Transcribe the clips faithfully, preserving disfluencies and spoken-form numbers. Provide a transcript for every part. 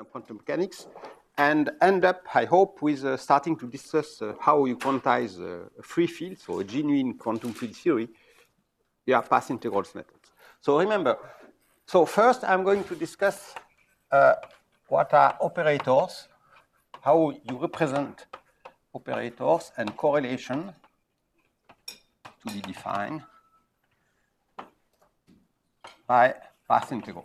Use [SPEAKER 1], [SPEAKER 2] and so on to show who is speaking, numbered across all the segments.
[SPEAKER 1] quantum mechanics, and end up, I hope, with uh, starting to discuss uh, how you quantize uh, a free field, so a genuine quantum field theory, via path integrals methods. So remember, so first I'm going to discuss uh, what are operators, how you represent operators and correlation to be defined by path integrals.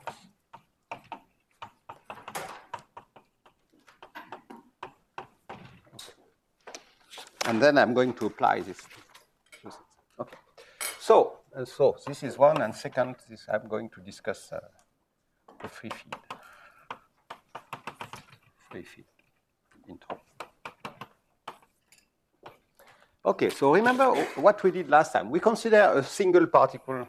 [SPEAKER 1] And then I'm going to apply this. Okay. So, uh, so this is one, and second, this I'm going to discuss uh, the free field. Free field intro. Okay, so remember what we did last time. We consider a single particle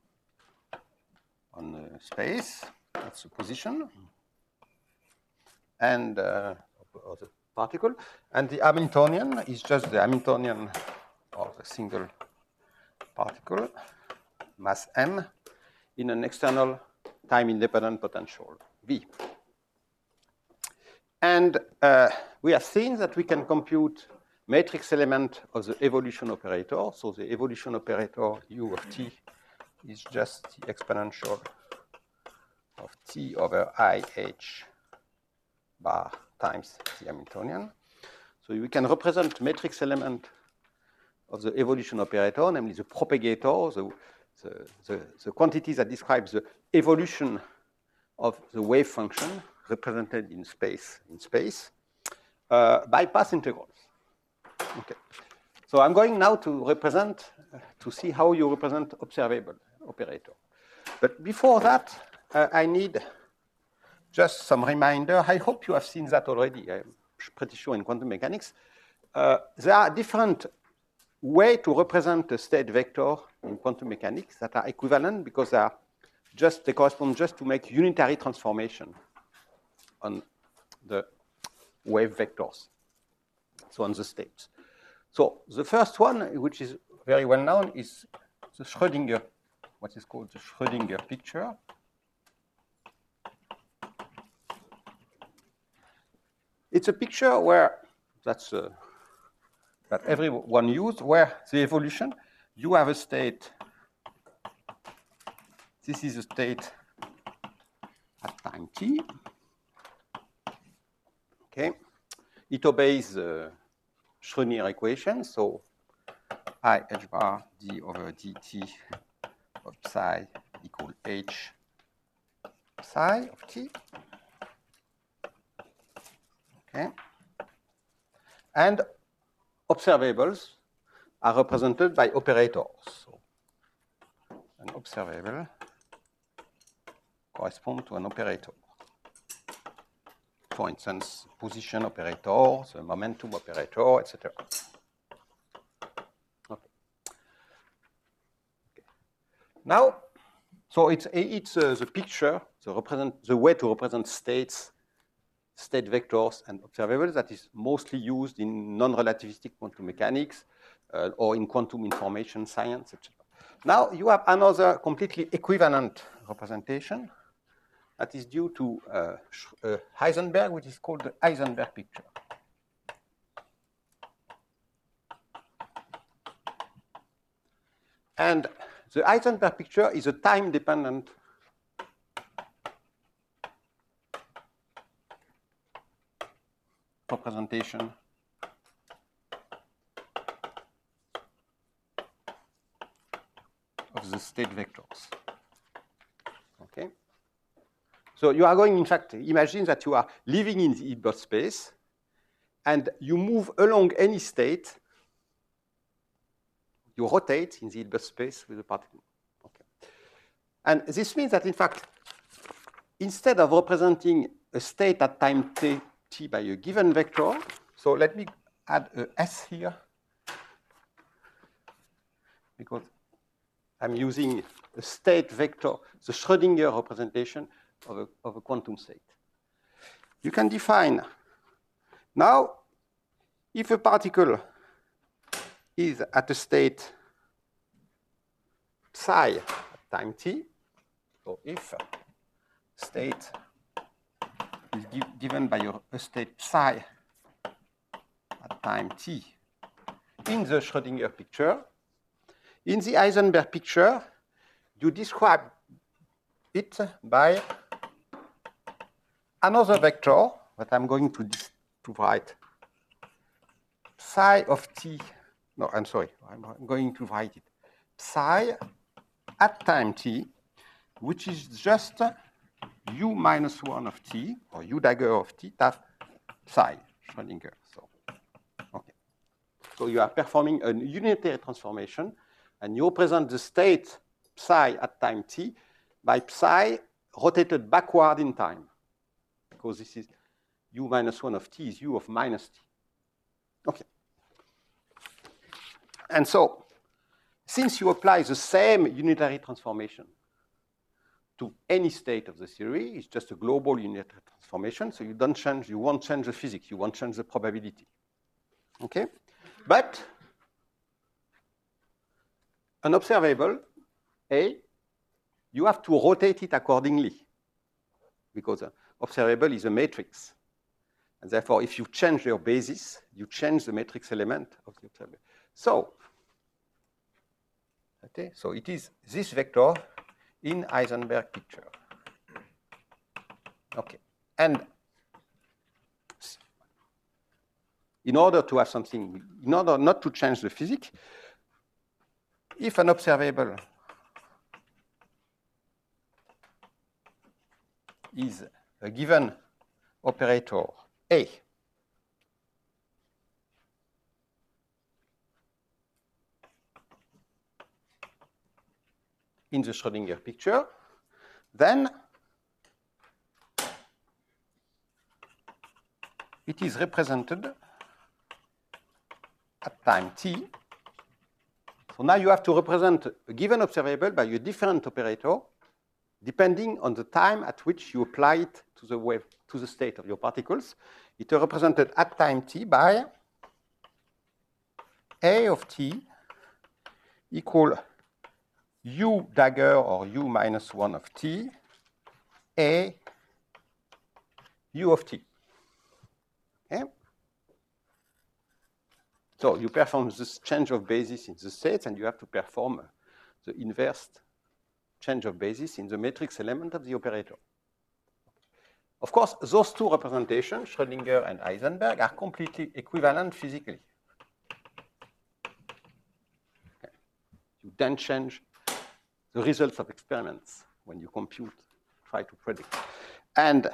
[SPEAKER 1] on the space, that's the position, and uh, of the particle, and the Hamiltonian is just the Hamiltonian of a single particle, mass m, in an external time-independent potential, V. And uh, we have seen that we can compute matrix element of the evolution operator. So the evolution operator u of t is just the exponential of t over I h bar times the Hamiltonian. So we can represent matrix element of the evolution operator, namely the propagator, the, the, the, the quantity that describes the evolution of the wave function represented in space, in space uh, by path integrals. Okay. So I'm going now to represent, uh, to see how you represent observable operator. But before that, uh, I need just some reminder. I hope you have seen that already. I'm pretty sure in quantum mechanics. Uh, there are different ways to represent a state vector in quantum mechanics that are equivalent because they are just, they correspond just to make unitary transformation on the wave vectors, so on the states. So the first one, which is very well known, is the Schrödinger, what is called the Schrödinger picture. It's a picture where, that's uh, that everyone used, where the evolution, you have a state, this is a state at time t. Okay, it obeys the Schrödinger equation, so I h bar d over dt of psi equal h psi of t. Okay, and observables are represented by operators. So an observable corresponds to an operator. For instance, position operator, the momentum operator, et cetera. Okay. Okay. Now, so it's it's uh, the picture, the represent the way to represent states, state vectors, and observables that is mostly used in non-relativistic quantum mechanics uh, or in quantum information science, et cetera. Now you have another completely equivalent representation that is due to uh, uh, Heisenberg, which is called the Heisenberg picture. And the Heisenberg picture is a time-dependent representation of the state vectors. Okay? So you are going, in fact, imagine that you are living in the Hilbert space and you move along any state, you rotate in the Hilbert space with the particle. Okay. And this means that, in fact, instead of representing a state at time t, t by a given vector, so let me add a s here, because I'm using a state vector, the Schrödinger representation of a, of a quantum state. You can define, now, if a particle is at a state psi at time t, so if state is give, given by your, a state psi at time t in the Schrödinger picture. In the Heisenberg picture, you describe it by another vector that I'm going to, to write psi of t. No, I'm sorry. I'm going to write it psi at time t, which is just u minus one of t, or u dagger of t, that psi, Schrödinger. So, okay. So you are performing a unitary transformation, and you represent the state psi at time t by psi rotated backward in time, because this is u minus one of t is u of minus t. Okay. And so, since you apply the same unitary transformation to any state of the theory, it's just a global unitary transformation, so you don't change, you won't change the physics, you won't change the probability. Okay? But an observable, A, you have to rotate it accordingly, because an observable is a matrix. And therefore, if you change your basis, you change the matrix element of the observable. So, okay, so it is this vector in Heisenberg picture. Okay, and in order to have something, in order not to change the physics, if an observable is a given operator A, in the Schrödinger picture, then it is represented at time t. So now you have to represent a given observable by a different operator depending on the time at which you apply it to the wave, to the state of your particles. It is represented at time t by A of t equal u dagger or u minus one of t, A u of t. Okay? So you perform this change of basis in the states, and you have to perform the inverse change of basis in the matrix element of the operator. Of course, those two representations, Schrödinger and Heisenberg, are completely equivalent physically. Okay. You then change the results of experiments when you compute, try to predict. And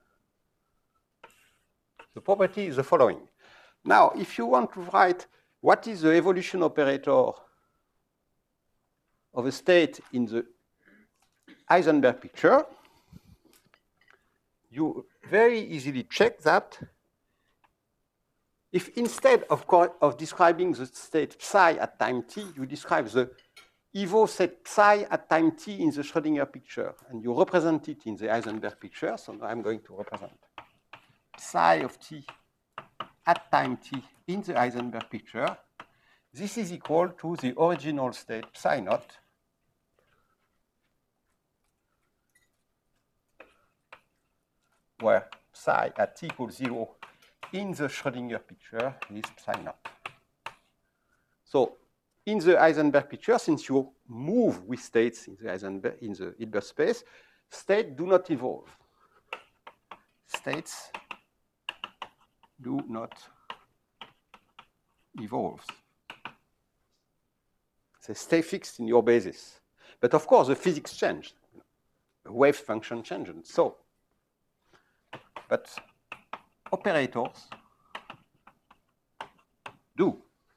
[SPEAKER 1] the property is the following. Now, if you want to write what is the evolution operator of a state in the Heisenberg picture, you very easily check that if instead of, of describing the state psi at time t, you describe the evo set psi at time t in the Schrödinger picture, and you represent it in the Heisenberg picture. So now I'm going to represent psi of t at time t in the Heisenberg picture. This is equal to the original state psi naught where psi at t equals zero in the Schrödinger picture is psi naught. So in the Heisenberg picture, since you move with states in the Heisenberg, in the Hilbert space, states do not evolve. States do not evolve. They stay fixed in your basis. But of course, the physics changed. The wave function changed. So, but operators do.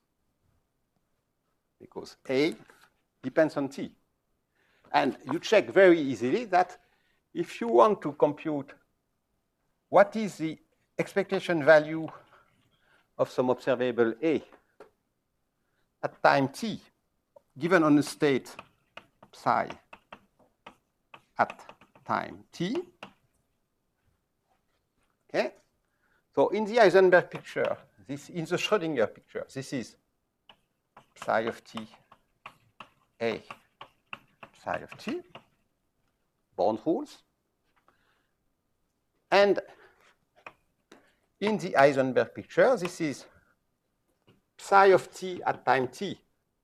[SPEAKER 1] Because A depends on T. And you check very easily that if you want to compute what is the expectation value of some observable A at time t, given on a state psi at time t, okay? So in the Heisenberg picture, this in the Schrödinger picture, this is psi of t, A psi of t, Born rules. And in the Heisenberg picture, this is psi of t at time t,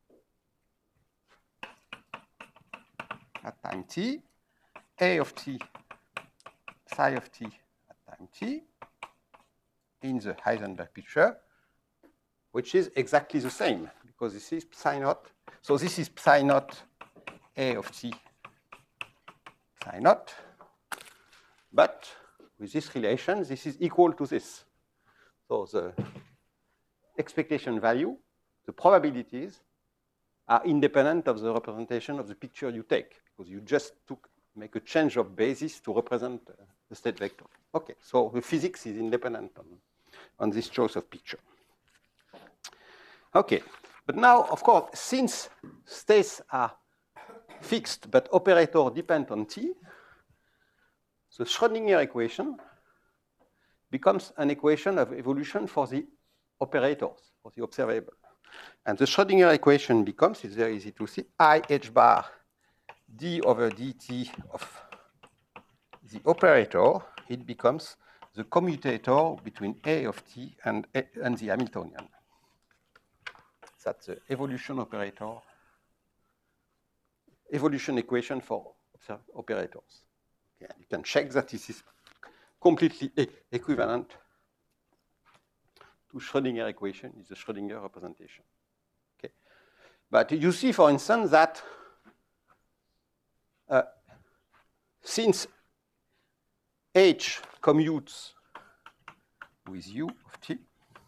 [SPEAKER 1] at time t, a of t, psi of t at time t, in the Heisenberg picture, which is exactly the same, because this is psi naught. So this is psi naught a of t, psi naught. But with this relation, this is equal to this. So the expectation value, the probabilities, are independent of the representation of the picture you take, because you just took, make a change of basis to represent uh, the state vector. Okay, so the physics is independent on, on this choice of picture. Okay, but now, of course, since states are fixed but operator depend on t, the Schrödinger equation becomes an equation of evolution for the operators, for the observable. And the Schrödinger equation becomes, it's very easy to see, I h bar d over dt of the operator. It becomes the commutator between a of t and, a, and the Hamiltonian. That's the evolution operator, evolution equation for operators. Okay, you can check that this is completely e equivalent to Schrödinger equation, is the Schrödinger representation. Okay, but you see, for instance, that uh, since h commutes with u of t,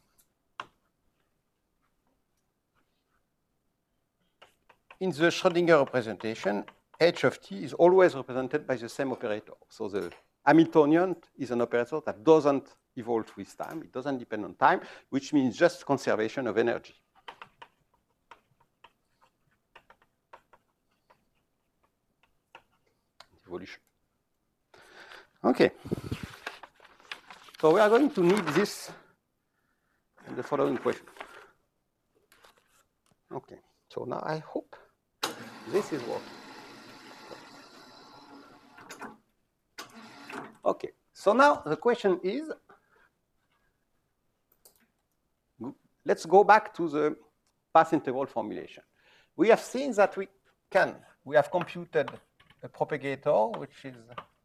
[SPEAKER 1] in the Schrödinger representation, h of t is always represented by the same operator. So the Hamiltonian is an operator that doesn't evolve with time. It doesn't depend on time, which means just conservation of energy. Evolution. Okay. So we are going to need this in the following question. Okay. So now I hope this is working. Okay, so now the question is, let's go back to the path integral formulation. We have seen that we can, we have computed a propagator, which is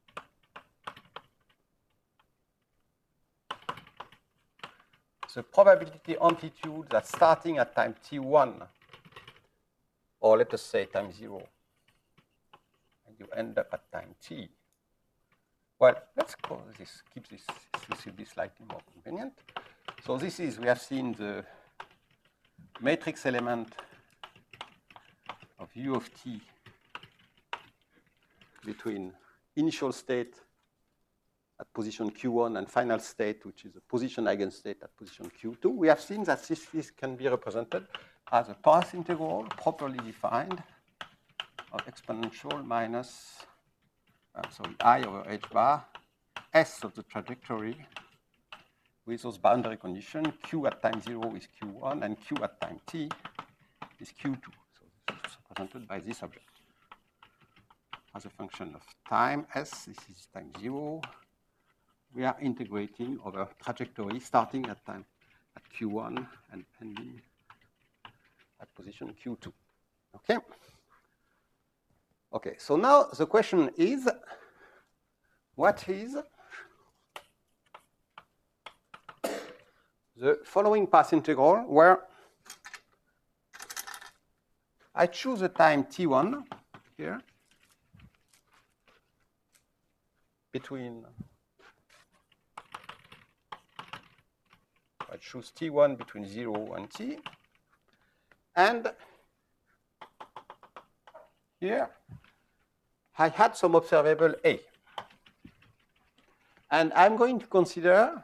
[SPEAKER 1] the probability amplitude that's starting at time t one, or let us say time zero, and you end up at time t. Well, let's call this, keep this, this will be slightly more convenient. So this is, we have seen the matrix element of u of t between initial state at position q one and final state, which is a position eigenstate at position q two. We have seen that this, this can be represented as a path integral properly defined of exponential minus Uh, sorry, I over h bar, S of the trajectory with those boundary conditions, Q at time zero is Q one, and Q at time t is Q two. So this is represented by this object. As a function of time, S, this is time zero. We are integrating over trajectory starting at time at Q one and ending at position Q two. Okay? Okay, so now the question is, what is the following path integral where I choose a time t one here between, I choose t one between zero and t, and here I had some observable A. And I'm going to consider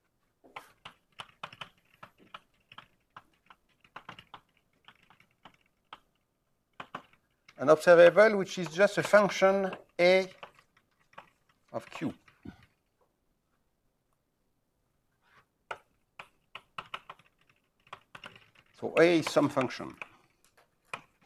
[SPEAKER 1] an observable which is just a function A of Q. So A is some function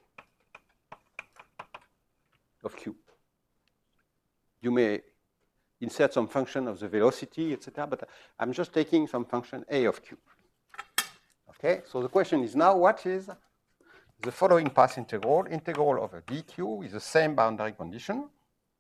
[SPEAKER 1] of Q. You may insert some function of the velocity, et cetera. But I'm just taking some function a of q. Okay, so the question is now, what is the following path integral? Integral over dq is the same boundary condition.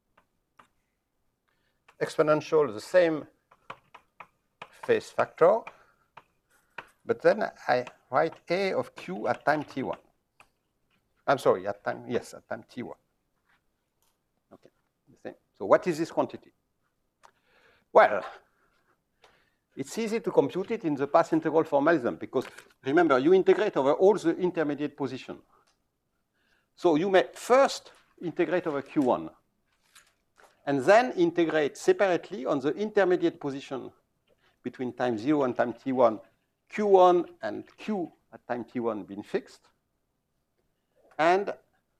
[SPEAKER 1] Exponential, the same phase factor. But then I write a of q at time t one. I'm sorry, at time, yes, at time t one. Okay, the same. So what is this quantity? Well, it's easy to compute it in the path integral formalism because, remember, you integrate over all the intermediate positions. So you may first integrate over q one, and then integrate separately on the intermediate position between time zero and time t one, q one and q at time t one being fixed, and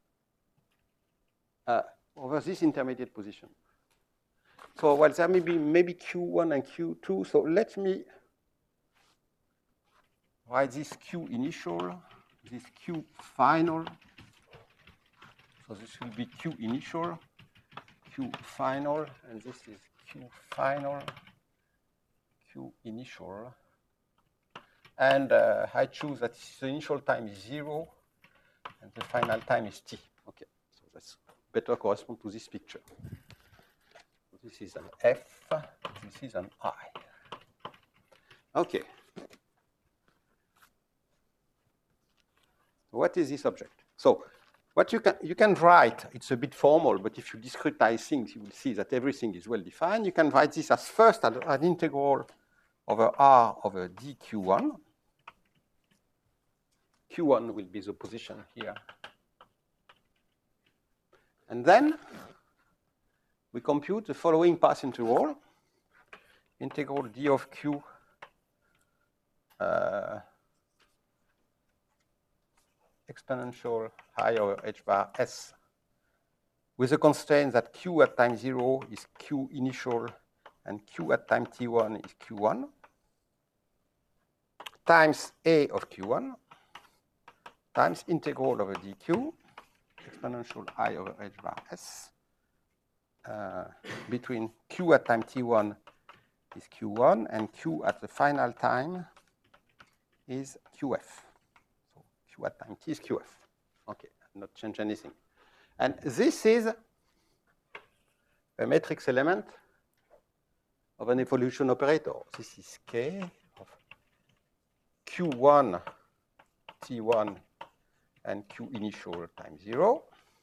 [SPEAKER 1] uh, over this intermediate position. So, well, there may be maybe q one and q two. So let me write this q initial, this q final. So this will be q initial, q final, and this is q final, q initial. And uh, I choose that the initial time is zero, and the final time is t. Okay, so that's better correspond to this picture. This is an F, this is an I. Okay. What is this object? So what you can, you can write, it's a bit formal, but if you discretize things, you will see that everything is well defined. You can write this as first an, an integral over R over d q one. q one will be the position here. And then we compute the following path integral. Integral d of q uh, exponential I over h bar s with the constraint that q at time zero is q initial and q at time t one is q one times a of q one times integral over dq exponential I over h bar s uh, between q at time t one is q one and q at the final time is qf. So q at time t is qf. Okay, not change anything. And this is a matrix element of an evolution operator. This is k of q one t one and q initial times zero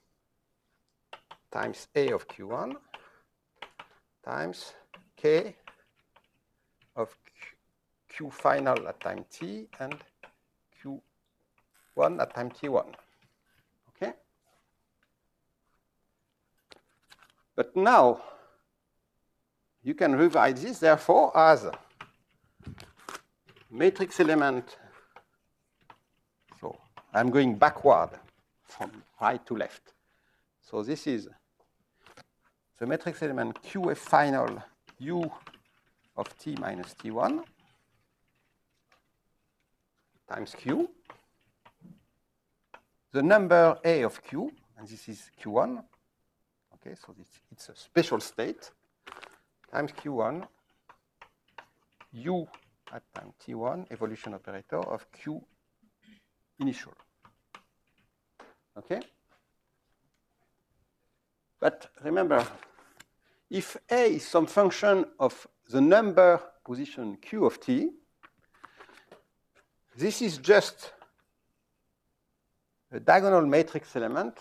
[SPEAKER 1] times a of q one times k of q, q final at time t and q one at time t one. Okay? But now you can rewrite this, therefore, as matrix element. So I'm going backward from right to left. So this is the matrix element qf final u of t minus t one times q. The number a of q, and this is q one. Okay, so this, it's a special state times q one u at time t one evolution operator of q initial. Okay? But remember, if a is some function of the number position q of t, this is just a diagonal matrix element.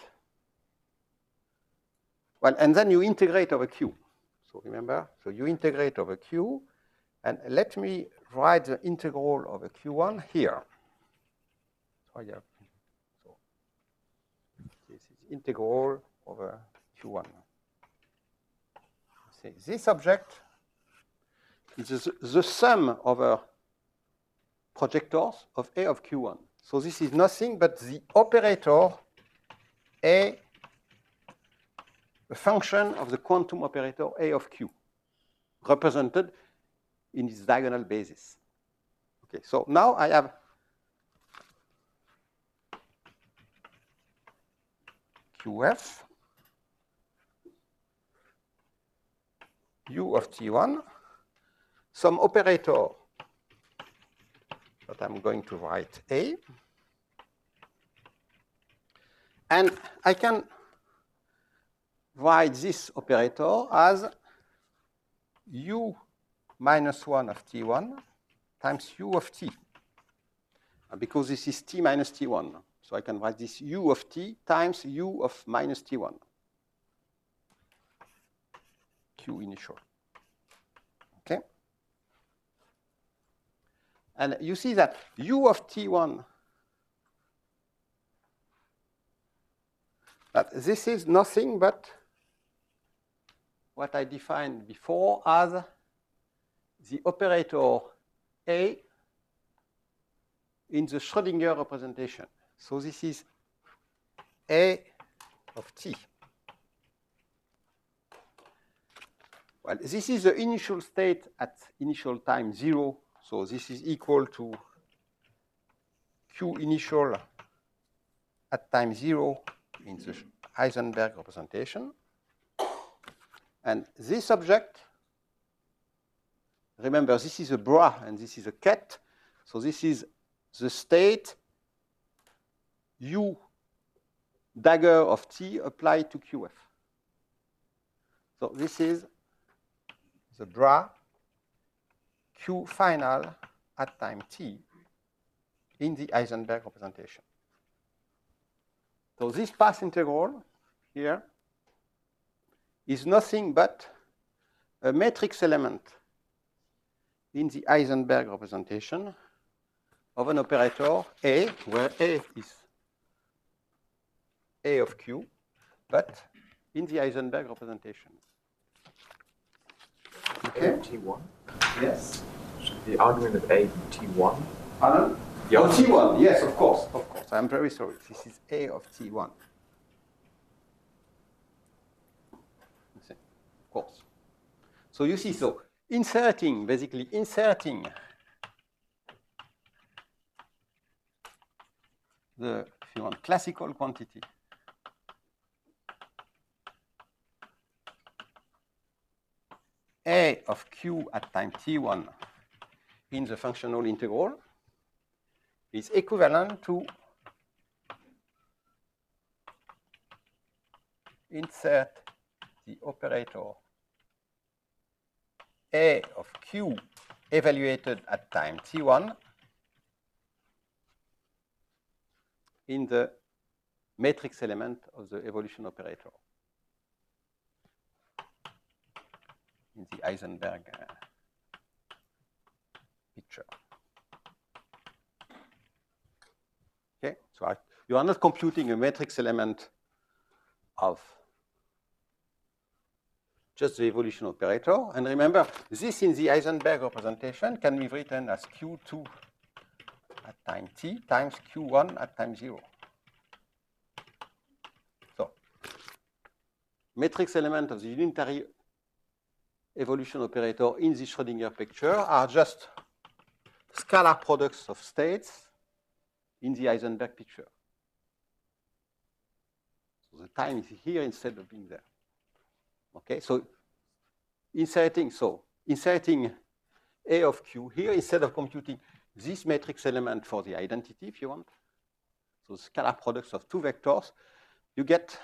[SPEAKER 1] Well, and then you integrate over q. So remember, so you integrate over q, and let me write the integral over q one here. So, yeah. So this is integral over q one. See, this object is the sum over projectors of a of q one. So this is nothing but the operator a, a function of the quantum operator a of q, represented in its diagonal basis. Okay, so now I have qf u of t one, some operator that I'm going to write A. And I can write this operator as u minus one of t one times u of t. Because this is t minus t one. So I can write this u of t times u of minus t one. Q initial. Okay? And you see that u of t one, that this is nothing but what I defined before as the operator A in the Schrödinger representation. So this is A of t. Well, this is the initial state at initial time zero. So this is equal to Q initial at time zero in the Heisenberg representation. And this object, remember, this is a bra and this is a ket. So this is the state u dagger of t applied to Q F. So this is the bra Q final at time t in the Heisenberg representation. So this path integral here is nothing but a matrix element in the Heisenberg representation of an operator A, where A is A of Q, but in the Heisenberg representation.
[SPEAKER 2] Okay. T one?
[SPEAKER 1] Yes.
[SPEAKER 2] Should the argument of A be T one?
[SPEAKER 1] Pardon?
[SPEAKER 2] Yeah.
[SPEAKER 1] Oh, T one, yes, of course, of course. I'm very sorry. This is A of T one. Of course. So you see, so inserting, basically inserting the, if you want, classical quantity A of Q at time T one in the functional integral is equivalent to insert the operator A of Q evaluated at time T one in the matrix element of the evolution operator in the Heisenberg uh, picture. Okay, so I, you are not computing a matrix element of just the evolution operator. And remember, this in the Heisenberg representation can be written as Q two at time t times Q one at time zero. So, matrix element of the unitary evolution operator in the Schrödinger picture are just scalar products of states in the Heisenberg picture. So the time is here instead of being there. Okay, so inserting, so inserting A of Q here instead of computing this matrix element for the identity, if you want, so scalar products of two vectors, you get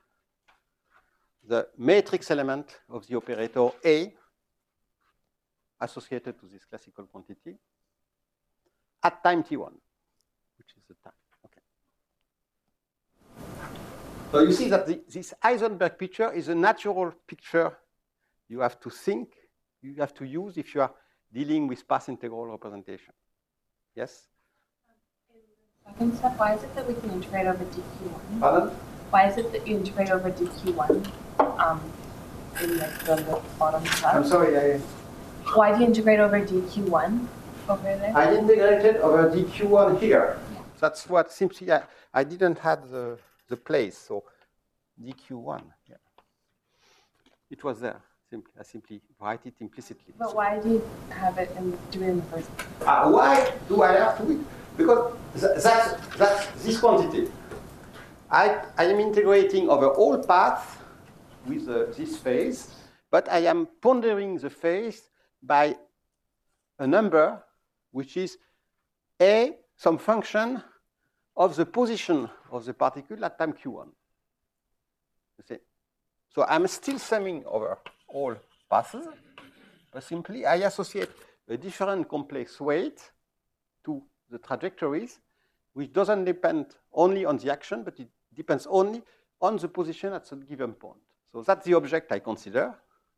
[SPEAKER 1] the matrix element of the operator A associated to this classical quantity at time T one, which is the time. Okay. So you see that the, this Heisenberg picture is a natural picture you have to think, you have to use if you are dealing with path integral representation. Yes?
[SPEAKER 3] Second step, why is it that we can integrate over d q one?
[SPEAKER 1] Pardon?
[SPEAKER 3] Why is it that you integrate over d q one um, in like the, the bottom left?
[SPEAKER 1] I'm sorry, I,
[SPEAKER 3] Why do you integrate over d q one over there?
[SPEAKER 1] I integrated over d q one here. Yeah. That's what simply, I, I didn't have the, the place, so d q one, yeah. It was there. Simply, I simply write it implicitly.
[SPEAKER 3] But why do you have it and do it in the first place?
[SPEAKER 1] Uh, why do I have to? Because th that's, that's this quantity. I, I am integrating over all paths with uh, this phase, but I am pondering the phase by a number which is a some function of the position of the particle at time q one. You see? So I'm still summing over all passes, but simply I associate a different complex weight to the trajectories, which doesn't depend only on the action, but it depends only on the position at some given point. So that's the object I consider.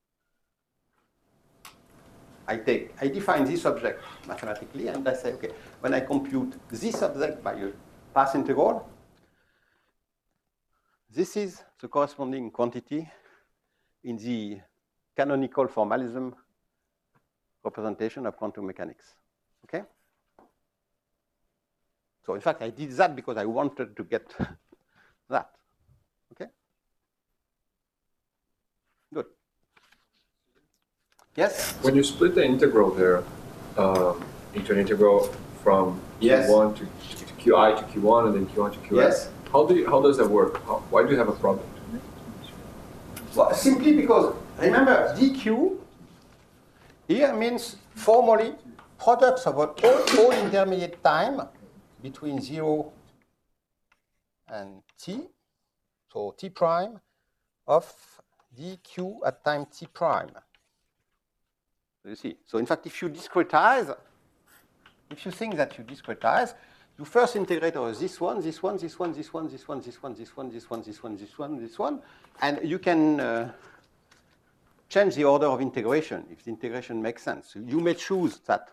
[SPEAKER 1] I take, I define this object mathematically, and I say, okay, when I compute this object by a path integral, this is the corresponding quantity in the canonical formalism representation of quantum mechanics. Okay? So in fact, I did that because I wanted to get that. Okay? Good. Yes?
[SPEAKER 2] When you split the integral there um, into an integral from
[SPEAKER 1] Yes.
[SPEAKER 2] Q one to, to Qi to Q one and then Q one to Qn,
[SPEAKER 1] Yes.
[SPEAKER 2] how do you, how does that work? How, why do you have a product?
[SPEAKER 1] Well, simply because, remember, dq here means formally products of all, all intermediate time between zero and t, so t prime of dq at time t prime. You see, so in fact, if you discretize, if you think that you discretize, you first integrate over this one, this one, this one, this one, this one, this one, this one, this one, this one, this one, this one, and you can uh, change the order of integration if the integration makes sense. So you may choose that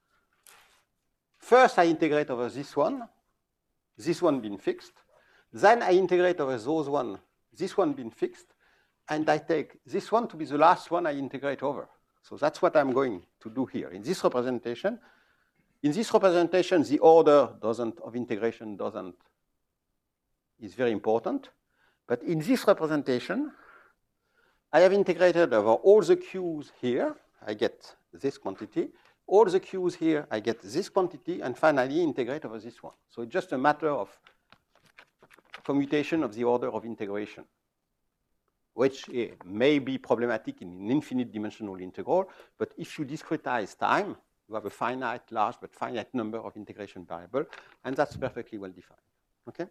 [SPEAKER 1] first I integrate over this one, this one being fixed, then I integrate over those one, this one being fixed, and I take this one to be the last one I integrate over. So that's what I'm going to do here. In this representation, in this representation, the order doesn't, of integration doesn't, is very important. But in this representation, I have integrated over all the q's here. I get this quantity. All the q's here, I get this quantity. And finally, integrate over this one. So it's just a matter of commutation of the order of integration, which uh, may be problematic in an infinite dimensional integral. But if you discretize time, you have a finite, large, but finite number of integration variables, and that's perfectly well defined. Okay?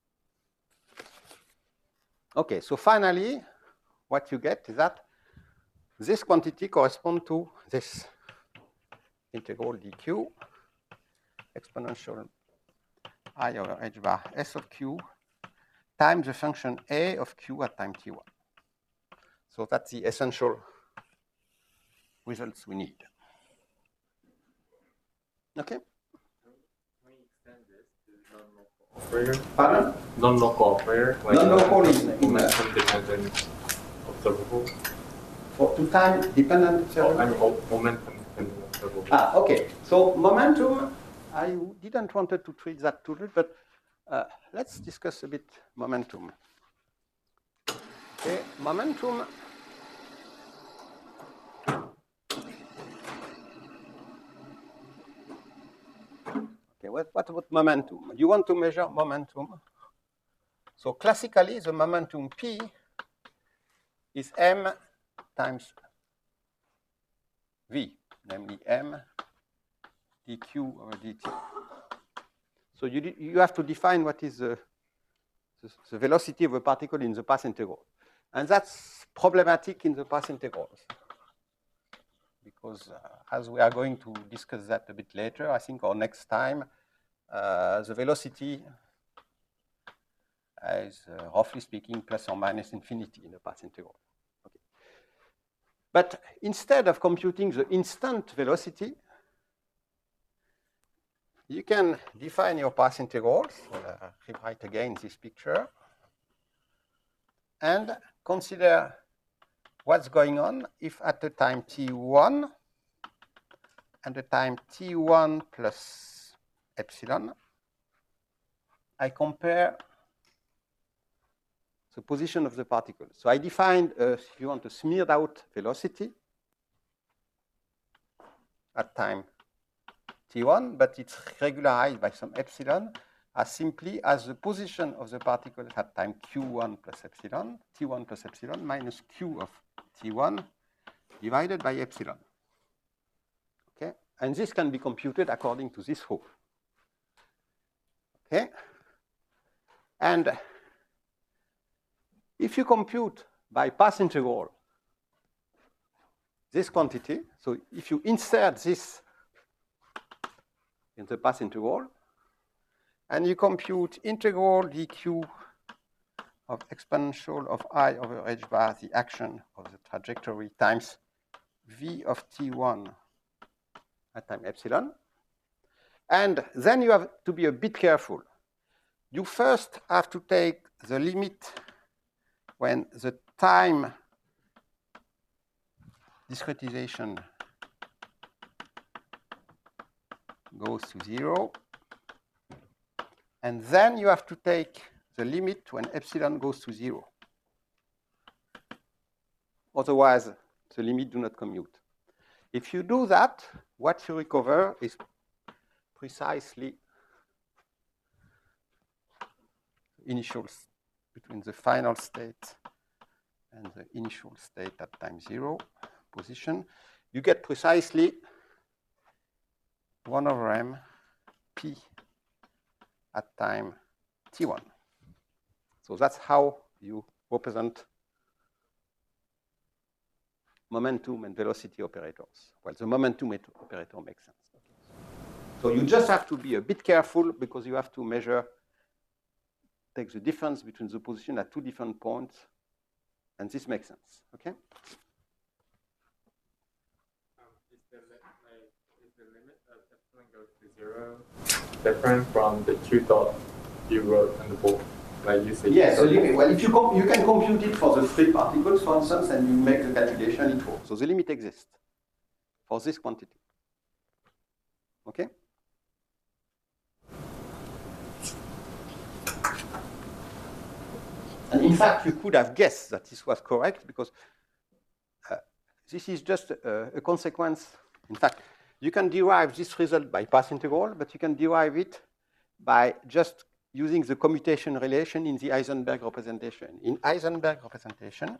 [SPEAKER 1] Okay, so finally, what you get is that this quantity corresponds to this integral dq exponential I over h bar s of q times the function a of q at time t one. So that's the essential results we need. Okay?
[SPEAKER 2] Can we extend this to non-local operator?
[SPEAKER 1] Pardon?
[SPEAKER 2] Non-local operator? Like
[SPEAKER 1] Non-local is
[SPEAKER 2] momentum dependent observable?
[SPEAKER 1] for to time dependent
[SPEAKER 2] Oh,
[SPEAKER 1] observable.
[SPEAKER 2] I mean, mo- momentum dependent observable.
[SPEAKER 1] Ah, okay. So momentum, I didn't want to treat that too much, but uh, let's discuss a bit momentum. Okay, momentum. Okay, what, what about momentum? You want to measure momentum? So classically, the momentum P is m times v, namely m dq over dt. So you, you have to define what is the, the, the velocity of a particle in the path integral. And that's problematic in the path integrals. Because uh, as we are going to discuss that a bit later, I think, or next time, uh, the velocity is, uh, roughly speaking, plus or minus infinity in the path integral. Okay. But instead of computing the instant velocity, you can define your path integrals. Uh, rewrite again this picture. And consider what's going on if at the time t one and the time t one plus epsilon, I compare the position of the particle. So I defined, uh, if you want, a smeared out velocity at time t one, but it's regularized by some epsilon as simply as the position of the particle at time q one plus epsilon, t one plus epsilon minus q of t one divided by epsilon. Okay? And this can be computed according to this rule. Okay? And if you compute by path integral this quantity, so if you insert this in the path integral, and you compute integral dq of exponential of I over h bar, the action of the trajectory, times v of t one at time epsilon. And then you have to be a bit careful. You first have to take the limit when the time discretization goes to zero. And then you have to take the limit when epsilon goes to zero. Otherwise, the limit do not commute. If you do that, what you recover is precisely initial between the final state and the initial state at time zero position. You get precisely one over m p at time t one. So that's how you represent momentum and velocity operators. Well, the momentum operator makes sense. So you just have to be a bit careful because you have to measure, take the difference between the position at two different points, and this makes sense, okay?
[SPEAKER 4] Um, is, the like, is the limit of epsilon goes to zero different from the two dots you wrote on the board? Like you said.
[SPEAKER 1] Yes, so you, well, if you, comp you can compute it for the free particles, for instance, and you make the calculation, it works. So the limit exists for this quantity, okay? And in fact, you could have guessed that this was correct because uh, this is just a, a consequence. In fact, you can derive this result by path integral, but you can derive it by just using the commutation relation in the Heisenberg representation. In Heisenberg representation,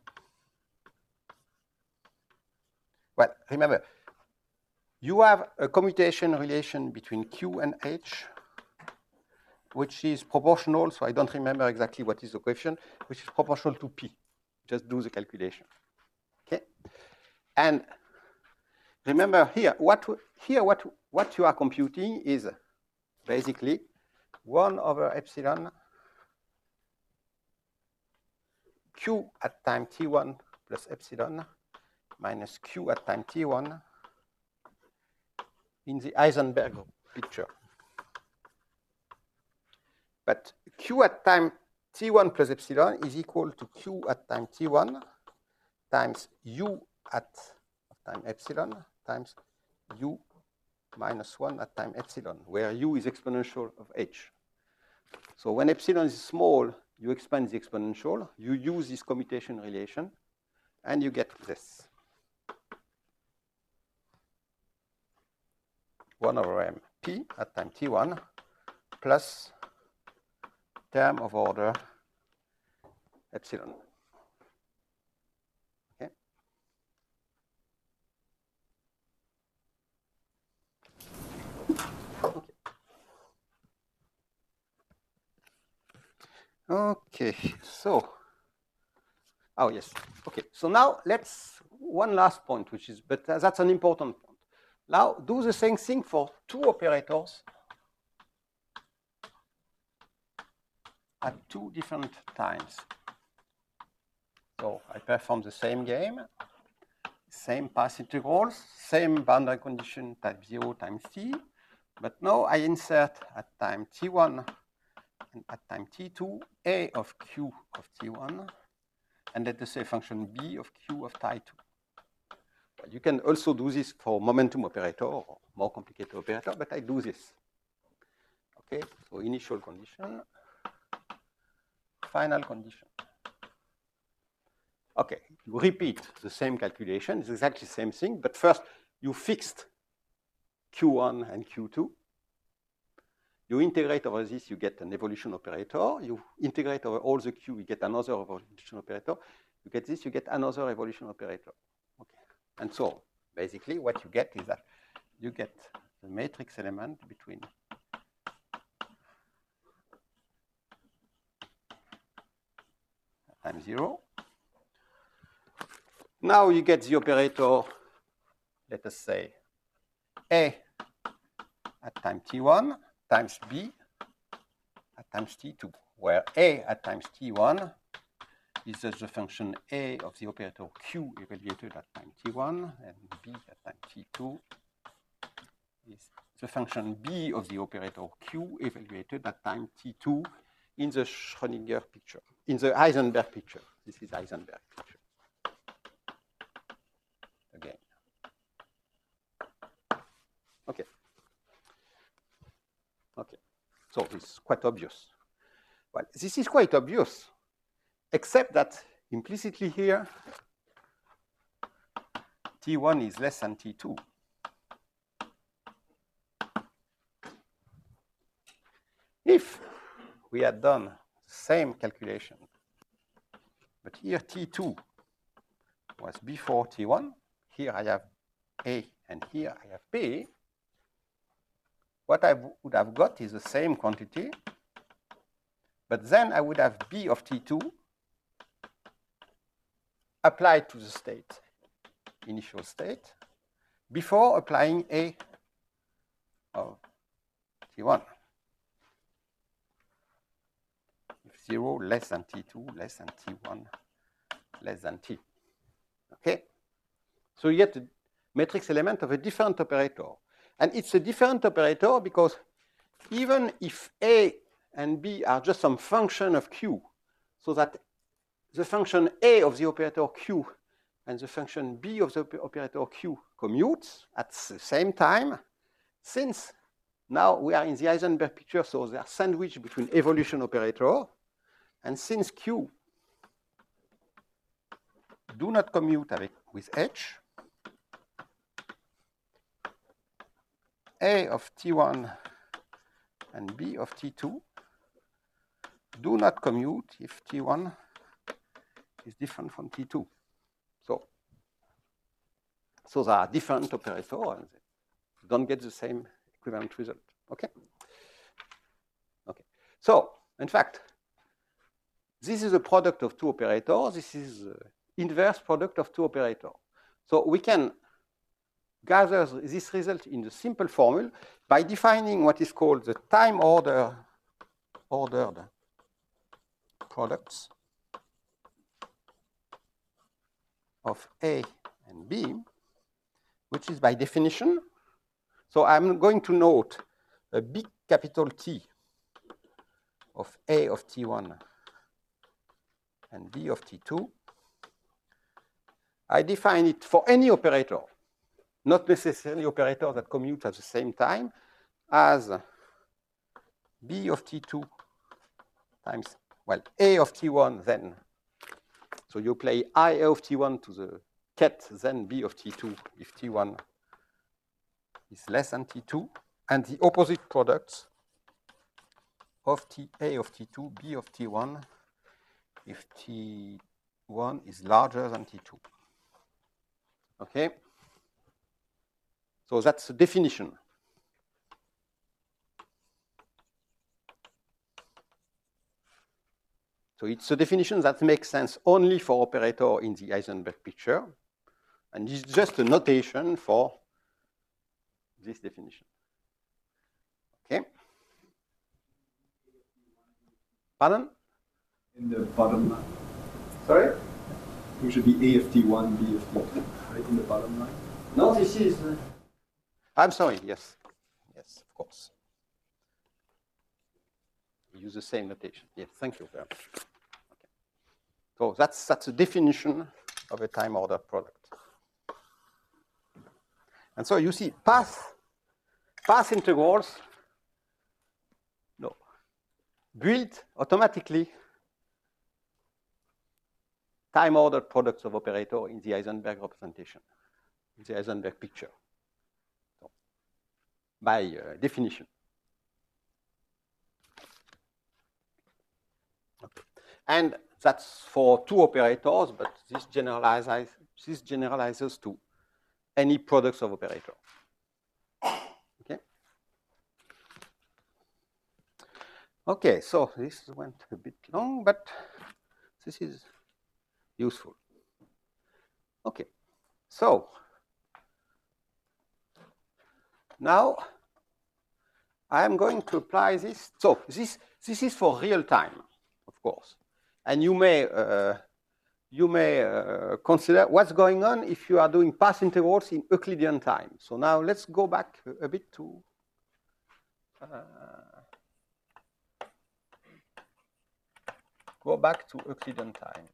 [SPEAKER 1] well, remember, you have a commutation relation between Q and H, which is proportional, so I don't remember exactly what is the coefficient, which is proportional to P. Just do the calculation, okay? And remember here, what, here what, what you are computing is basically one over epsilon Q at time t one plus epsilon minus Q at time t one in the Heisenberg picture. But Q at time t one plus epsilon is equal to Q at time t one times U at time epsilon times U minus one at time epsilon, where U is exponential of H. So when epsilon is small, you expand the exponential, you use this commutation relation, and you get this. one over m p at time t one plus term of order epsilon. Okay. Okay. Okay, so, oh yes, okay. So now let's, one last point, which is, but that's an important point. Now do the same thing for two operators at two different times. So I perform the same game, same path integrals, same boundary condition type zero times t, but now I insert at time t one and at time t two a of q of t one, and let us say function b of q of t two. Well, you can also do this for momentum operator or more complicated operator, but I do this. Okay, so initial condition, final condition. Okay, you repeat the same calculation. It's exactly the same thing, but first you fixed Q one and Q two. You integrate over this, you get an evolution operator. You integrate over all the Q, you get another evolution operator. You get this, you get another evolution operator. Okay, And so basically what you get is that you get the matrix element between times zero. Now you get the operator, let us say, A at time t one times B at times t two, where A at times t one is just the function A of the operator Q evaluated at time t one, and B at time t two is the function B of the operator Q evaluated at time t two in the Schrödinger picture, in the Heisenberg picture. This is Heisenberg picture. Again. Okay. Okay. So this is quite obvious. Well, this is quite obvious, except that implicitly here, t one is less than t two. If we had done the same calculation, but here t two was before t one, here I have A and here I have B, what I would have got is the same quantity, but then I would have B of t two applied to the state, initial state, before applying A of t one. If zero less than t two, less than t one, less than t. Okay? So you get a matrix element of a different operator. And it's a different operator because even if A and B are just some function of Q, so that the function A of the operator Q and the function B of the operator Q commutes at the same time, since now we are in the Heisenberg picture, so they are sandwiched between evolution operator, and since Q do not commute avec, with H, A of t one and B of t two do not commute if t one is different from t two. So, so there are different operators and they don't get the same equivalent result. Okay? Okay. So, in fact, this is a product of two operators. This is the inverse product of two operators. So we can gather this result in the simple formula by defining what is called the time order ordered products of A and B, which is by definition. So I'm going to note a big capital T of A of t one and B of t two. I define it for any operator, not necessarily operators that commute at the same time, as B of t two times, well, A of t one then. So you apply I A of t one to the ket, then B of t two if t one is less than t two, and the opposite products of t A of t two, B of t one, if t one is larger than t two. Okay? So that's the definition. So it's a definition that makes sense only for operator in the Heisenberg picture, and it's just a notation for this definition. Okay? Pardon?
[SPEAKER 5] In the bottom line.
[SPEAKER 1] Sorry?
[SPEAKER 5] It should be A of t one, B of t two, right in the bottom line.
[SPEAKER 1] No, this is. Uh, I'm sorry. Yes, yes, of course. We use the same notation. Yes, thank you very much. Okay. So that's that's a definition of a time order product. And so you see, path path integrals, no, build automatically time ordered products of operator in the Heisenberg representation, in the Heisenberg picture, so, by uh, definition. Okay. And that's for two operators, but this generalizes, this generalizes to any products of operator. Okay. Okay, so this went a bit long, but this is useful. Okay, so now I am going to apply this. So this this is for real time, of course, and you may uh, you may uh, consider what's going on if you are doing path integrals in Euclidean time. So now let's go back a, a bit to. Uh, Go back to Euclidean time.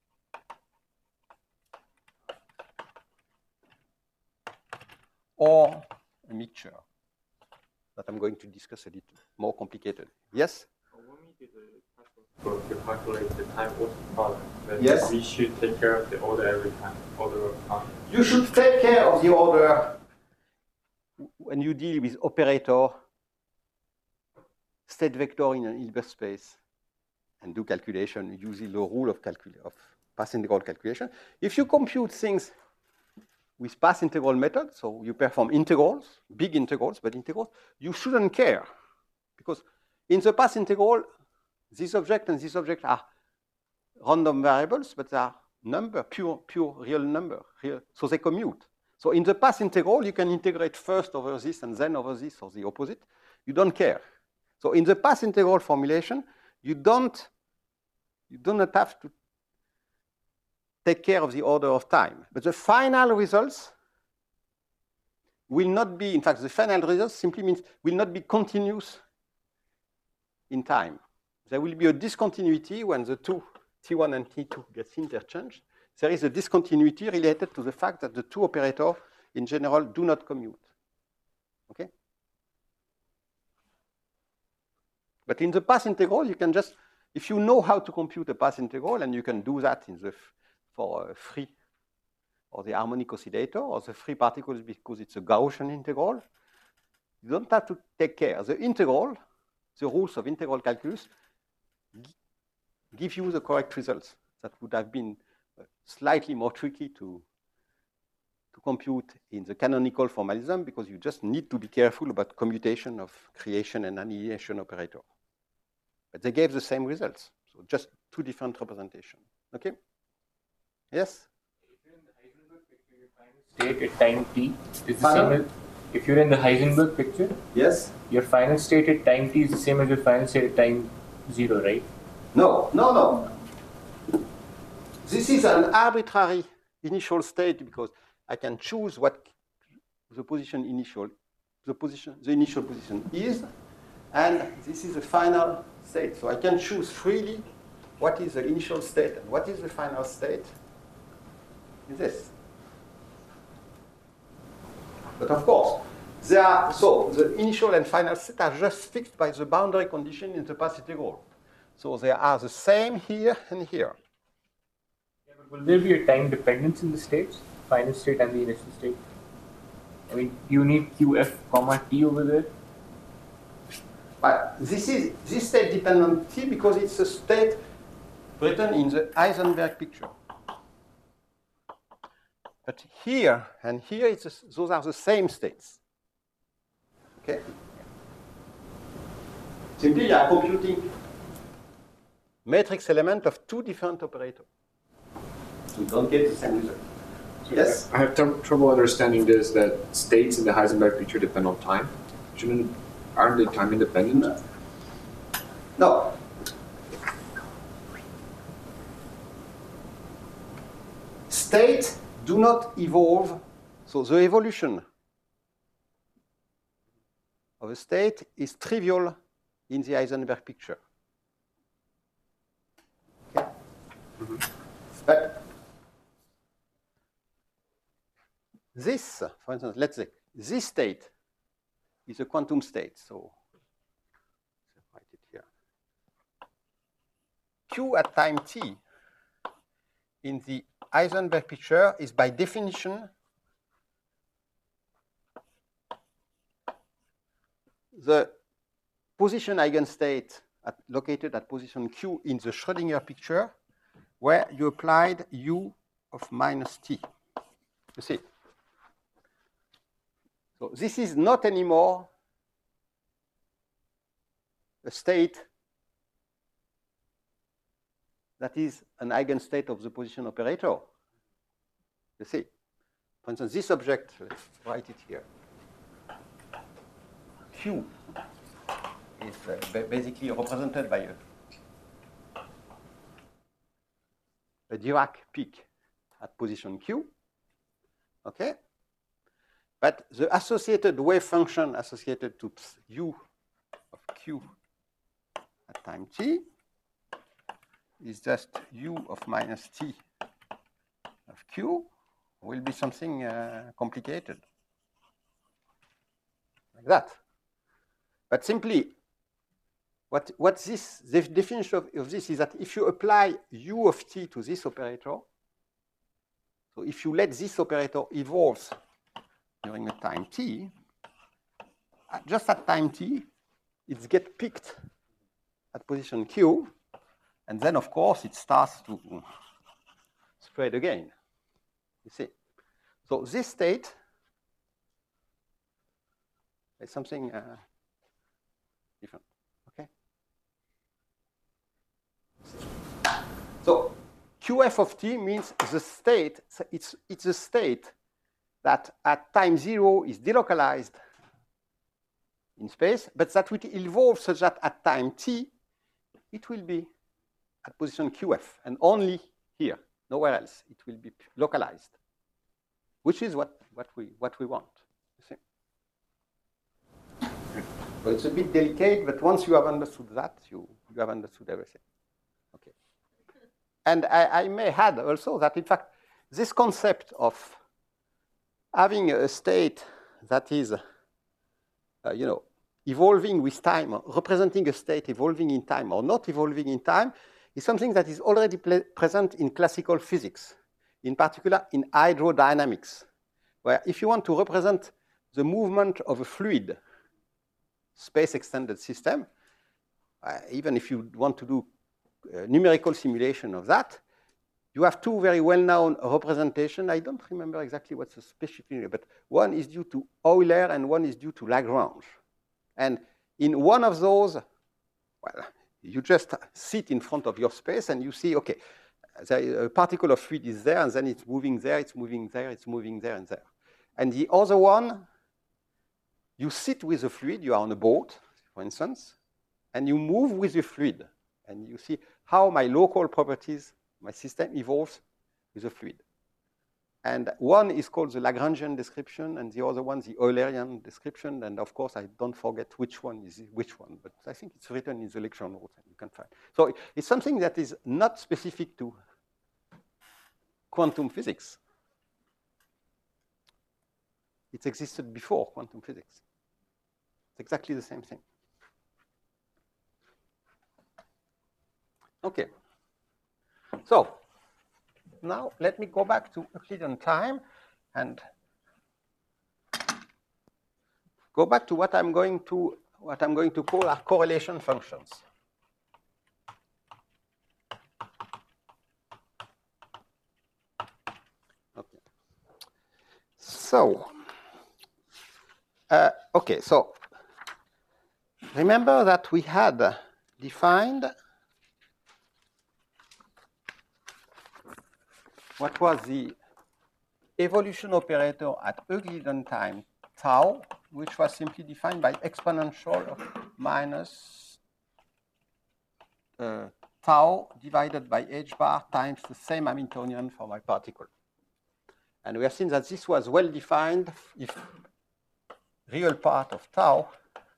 [SPEAKER 1] Or a mixture that I'm going to discuss a little more complicated. Yes?
[SPEAKER 4] When we did the calculus to calculate the time order product, then
[SPEAKER 1] Yes.
[SPEAKER 4] we should take care of the order every time, order of time.
[SPEAKER 1] You should take care of the order when you deal with operator, state vector in an Hilbert space, and do calculation using the rule of, of path integral calculation. If you compute things with path integral method, so you perform integrals, big integrals, but integrals, you shouldn't care. Because in the path integral, this object and this object are random variables, but they are number, pure, pure real number. Real, so they commute. So in the path integral, you can integrate first over this and then over this, or the opposite. You don't care. So in the path integral formulation, you don't, you do not have to take care of the order of time. But the final results will not be, in fact, the final results simply means will not be continuous in time. There will be a discontinuity when the two T one and T two gets interchanged. There is a discontinuity related to the fact that the two operators in general do not commute. Okay? But in the path integral, you can just, if you know how to compute a path integral, and you can do that in the for a free or the harmonic oscillator or the free particles because it's a Gaussian integral, you don't have to take care. The integral, the rules of integral calculus, give you the correct results. That would have been slightly more tricky to, to compute in the canonical formalism because you just need to be careful about commutation of creation and annihilation operator. But they gave the same results. So just two different representations. Okay? Yes?
[SPEAKER 6] If you're in the Heisenberg picture, your final state at time t is the
[SPEAKER 1] Pardon?
[SPEAKER 6] same as, if you're in the Heisenberg picture,
[SPEAKER 1] Yes?
[SPEAKER 6] your final state at time t is the same as your final state at time zero, right?
[SPEAKER 1] No, no, no. This is an arbitrary initial state because I can choose what the position initial, the position, the initial position is, and this is the final state. So I can choose freely what is the initial state and what is the final state. Is this. But of course, they are, so the initial and final state are just fixed by the boundary condition in the path integral. So they are the same here and here.
[SPEAKER 6] Yeah, but will there be a time dependence in the states, final state and the initial state? I mean, do you need Q F comma T over there?
[SPEAKER 1] But this is this state depends on T because it's a state written in the Heisenberg picture. But here and here, it's a, those are the same states. Okay? Simply, you are computing matrix element of two different operators. So you don't get the same result. Yes?
[SPEAKER 2] I have tr- trouble understanding this, that states in the Heisenberg picture depend on time. Shouldn't, aren't they time independent?
[SPEAKER 1] No. State do not evolve. So the evolution of a state is trivial in the Heisenberg picture. Okay? Mm-hmm. But this, for instance, let's say this state is a quantum state. So write it here. Q at time t in the Heisenberg picture is by definition the position eigenstate at, located at position q in the Schrödinger picture where you applied u of minus t. You see? So this is not anymore a state that is an eigenstate of the position operator. You see, for instance, this object, let's write it here. Q is uh, basically represented by a, a Dirac peak at position Q. Okay? But the associated wave function associated to u of Q at time t is just u of minus t of Q will be something uh, complicated. Like that. But simply, what, what this, the definition of, of this is that if you apply u of t to this operator, so if you let this operator evolve during a time t, just at time t, it gets picked at position Q, and then, of course, it starts to spread again. You see? So this state is something uh, different. Okay? So Q f of t means the state, it's, it's a state that at time zero is delocalized in space, but that will evolve such that at time t, it will be at position Q f, and only here, nowhere else. It will be localized, which is what, what, we, what we want. You see? So it's a bit delicate, but once you have understood that, you, you have understood everything. Okay. And I, I may add also that, in fact, this concept of having a state that is, uh, you know, evolving with time, or representing a state evolving in time or not evolving in time, is something that is already present in classical physics, in particular in hydrodynamics, where if you want to represent the movement of a fluid space-extended system, uh, even if you want to do uh, numerical simulation of that, you have two very well-known representations. I don't remember exactly what's the specific, but one is due to Euler and one is due to Lagrange. And in one of those, well, you just sit in front of your space and you see, okay, a particle of fluid is there, and then it's moving there, it's moving there, it's moving there and there. And the other one, you sit with the fluid, you are on a boat, for instance, and you move with the fluid. And you see how my local properties, my system evolves with the fluid. And one is called the Lagrangian description, and the other one the Eulerian description. And of course, I don't forget which one is which one, but I think it's written in the lecture notes, and you can find. So it's something that is not specific to quantum physics. It existed before quantum physics. It's exactly the same thing. Okay. So now let me go back to Euclidean time and go back to what I'm going to what I'm going to call our correlation functions. Okay. So uh, okay, so remember that we had defined what was the evolution operator at Euclidean time tau, which was simply defined by exponential minus uh, tau divided by h bar times the same Hamiltonian for my particle. And we have seen that this was well defined if real part of tau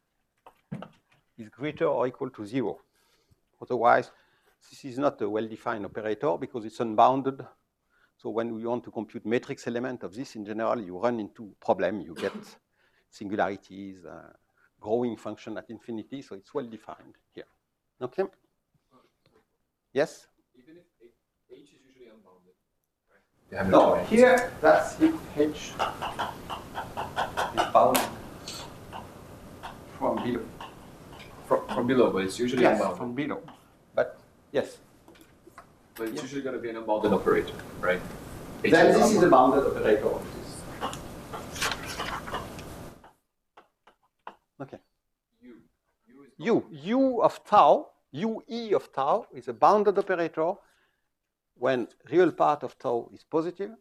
[SPEAKER 1] is greater or equal to zero. Otherwise, this is not a well-defined operator because it's unbounded. So when we want to compute matrix element of this, in general, you run into problem. You get singularities, uh, growing function at infinity. So it's well-defined here. Okay? Yes?
[SPEAKER 2] Even if H is usually unbounded, right? Yeah,
[SPEAKER 1] no, here, that's if H is bounded from below.
[SPEAKER 2] From, from below, but it's usually
[SPEAKER 1] Yes,
[SPEAKER 2] unbounded.
[SPEAKER 1] from below. But, yes.
[SPEAKER 2] But it's
[SPEAKER 1] Yeah.
[SPEAKER 2] usually going to be an unbounded operator, right? H
[SPEAKER 1] Then this is a
[SPEAKER 2] unbounded.
[SPEAKER 1] bounded operator of this.
[SPEAKER 2] U. U is
[SPEAKER 1] U. U of tau, U E of tau is a bounded operator when real part of tau is positive,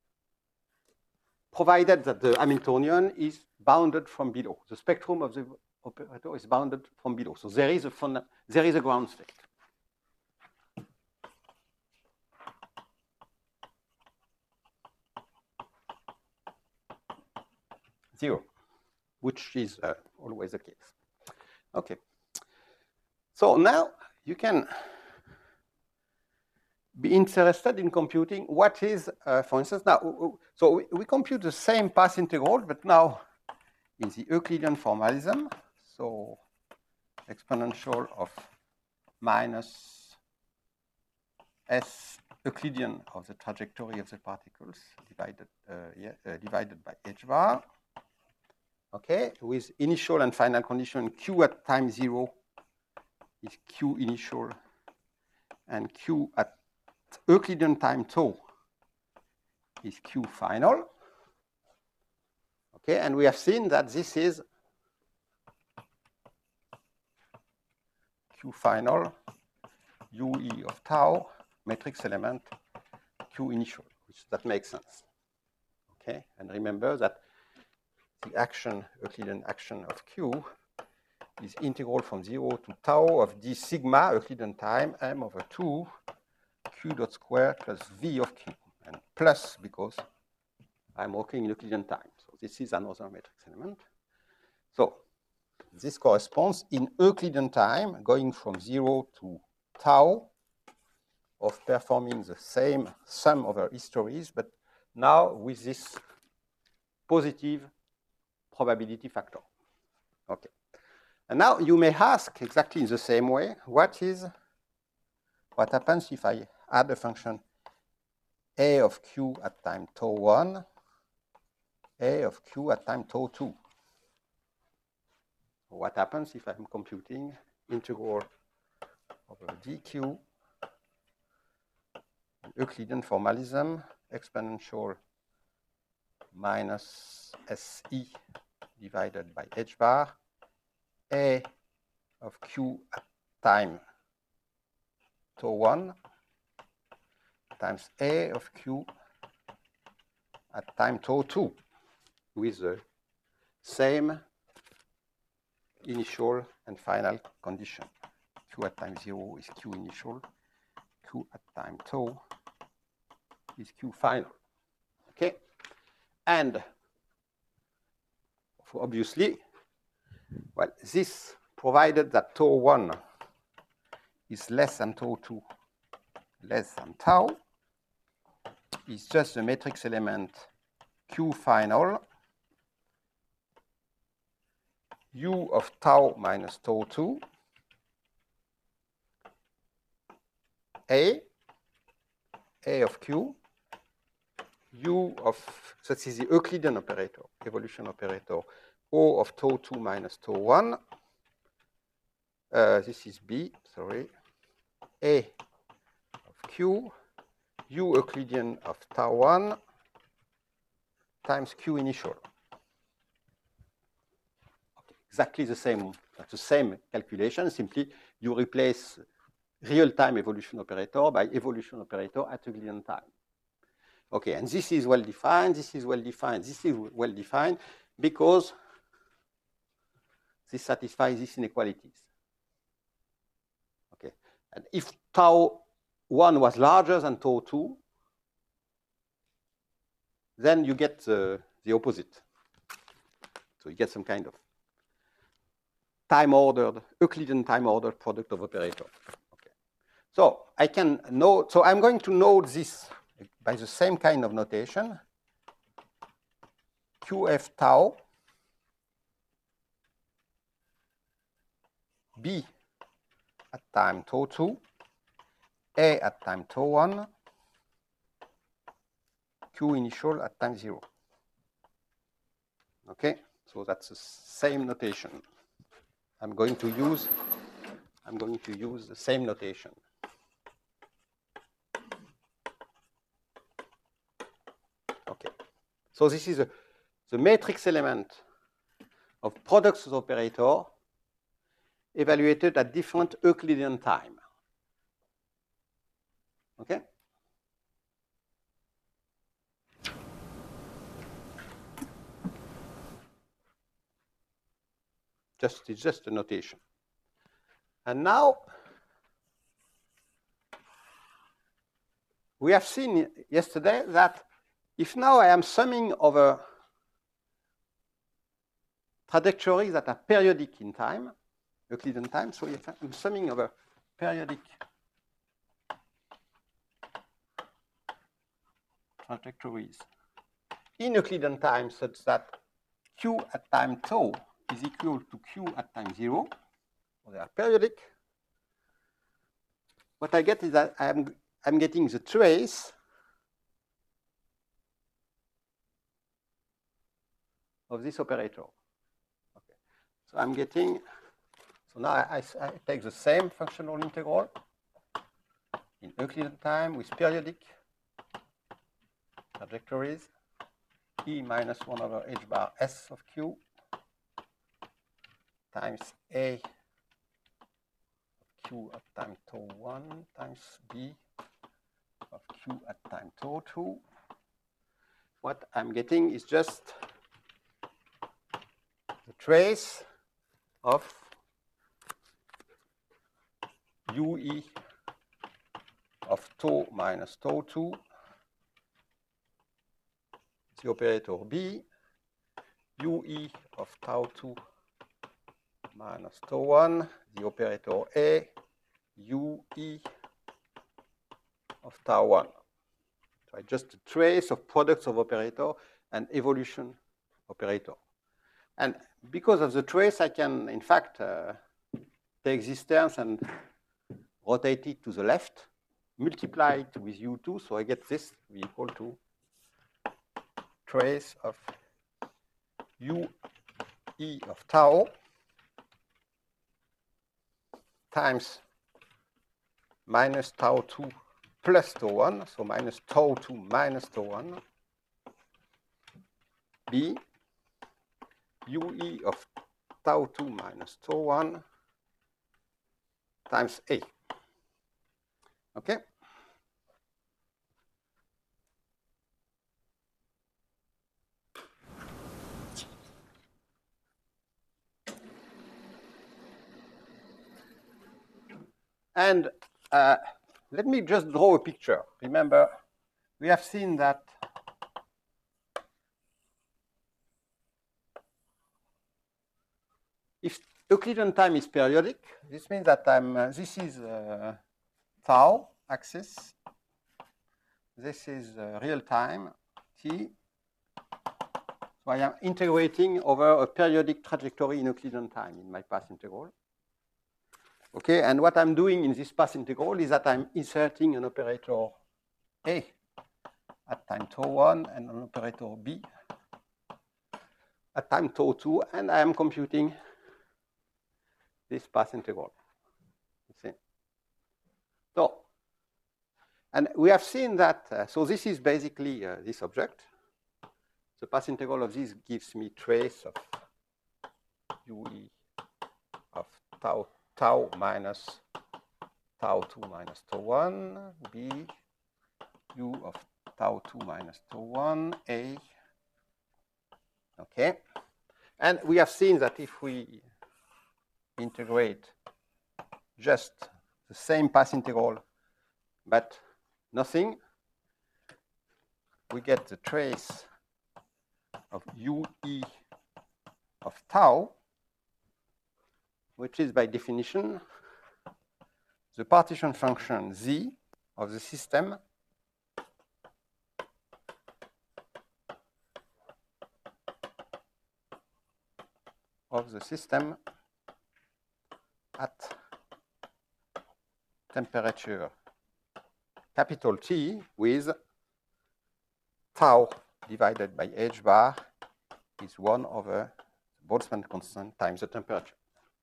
[SPEAKER 1] provided that the Hamiltonian is bounded from below. The spectrum of the operator is bounded from below. So there is a, funda there is a ground state. Zero, which is uh, always the case. Okay. So now you can be interested in computing what is, uh, for instance, now, so we, we compute the same path integral, but now in the Euclidean formalism. So exponential of minus s Euclidean of the trajectory of the particles divided, uh, yeah, uh, divided by h bar. Okay, with initial and final condition, q at time zero is q initial, and q at Euclidean time tau is q final. Okay, and we have seen that this is q final, ue of tau, matrix element, q initial, which that makes sense. Okay, and remember that the action, Euclidean action of q is integral from zero to tau of d sigma Euclidean time m over two q dot square plus v of q, and plus because I'm working in Euclidean time. So this is another matrix element. So this corresponds in Euclidean time going from zero to tau of performing the same sum over histories, but now with this positive probability factor. Okay. And now you may ask exactly in the same way, what is, what happens if I add a function a of q at time tau one, a of q at time tau two? What happens if I'm computing integral over dq, Euclidean formalism, exponential minus se divided by h bar, a of q at time tau one times a of q at time tau two with the same initial and final condition. Q at time zero is q initial, q at time tau is q final. Okay? And obviously, well, this provided that tau one is less than tau two, less than tau, is just the matrix element q final u of tau minus tau two, a, a of q, u of, so this is the Euclidean operator, evolution operator, O of tau two minus tau one. Uh, this is B, sorry. A of Q, U Euclidean of tau one times Q initial. Okay, exactly the same, the same calculation, simply you replace real-time evolution operator by evolution operator at Euclidean time. Okay, and this is well-defined, this is well-defined, this is well-defined because this satisfies these inequalities. Okay, and if tau one was larger than tau two, then you get the, the opposite. So you get some kind of time-ordered, Euclidean time-ordered product of operator. Okay. So I can note, so I'm going to note this by the same kind of notation, Q F tau B at time tau two, A at time tau one, Q initial at time zero. Okay, so that's the same notation. I'm going to use, I'm going to use the same notation. Okay, so this is a, the matrix element of products of operator evaluated at different Euclidean time. Okay? Just, it's just a notation. And now, we have seen yesterday that if now I am summing over trajectories that are periodic in time, Euclidean time, so if I'm summing over periodic trajectories in Euclidean time such that q at time tau is equal to q at time zero, so they are periodic, what I get is that I'm, I'm getting the trace of this operator. Okay. So I'm getting, so now I, I, I take the same functional integral in Euclidean time with periodic trajectories, e minus one over h bar s of q times a of q at time tau one times b of q at time tau two. What I'm getting is just the trace of ue of tau minus tau two, the operator b, ue of tau two minus tau one, the operator a, ue of tau one. So I just a trace of products of operator and evolution operator. And because of the trace, I can, in fact, uh, take this term and rotate it to the left, multiply it with u two, so I get this to be equal to trace of u e of tau times minus tau two plus tau one, so minus tau two minus tau one, b ue of tau two minus tau one times a. Okay? And uh, let me just draw a picture. Remember, we have seen that if Euclidean time is periodic, this means that I'm, uh, this is uh, tau axis, this is uh, real time, t. So I am integrating over a periodic trajectory in Euclidean time in my path integral. Okay, and what I'm doing in this path integral is that I'm inserting an operator A at time tau one and an operator B at time tau two, and I am computing this path integral. You see? So, and we have seen that, uh, so this is basically uh, this object. The path integral of this gives me trace of ue of tau tau minus tau two minus tau one, b u of tau two minus tau one, a. Okay. And we have seen that if we integrate just the same path integral but nothing, we get the trace of ue of tau, which is by definition the partition function z of the system of the system at temperature capital T with tau divided by h bar is one over the Boltzmann constant times the temperature.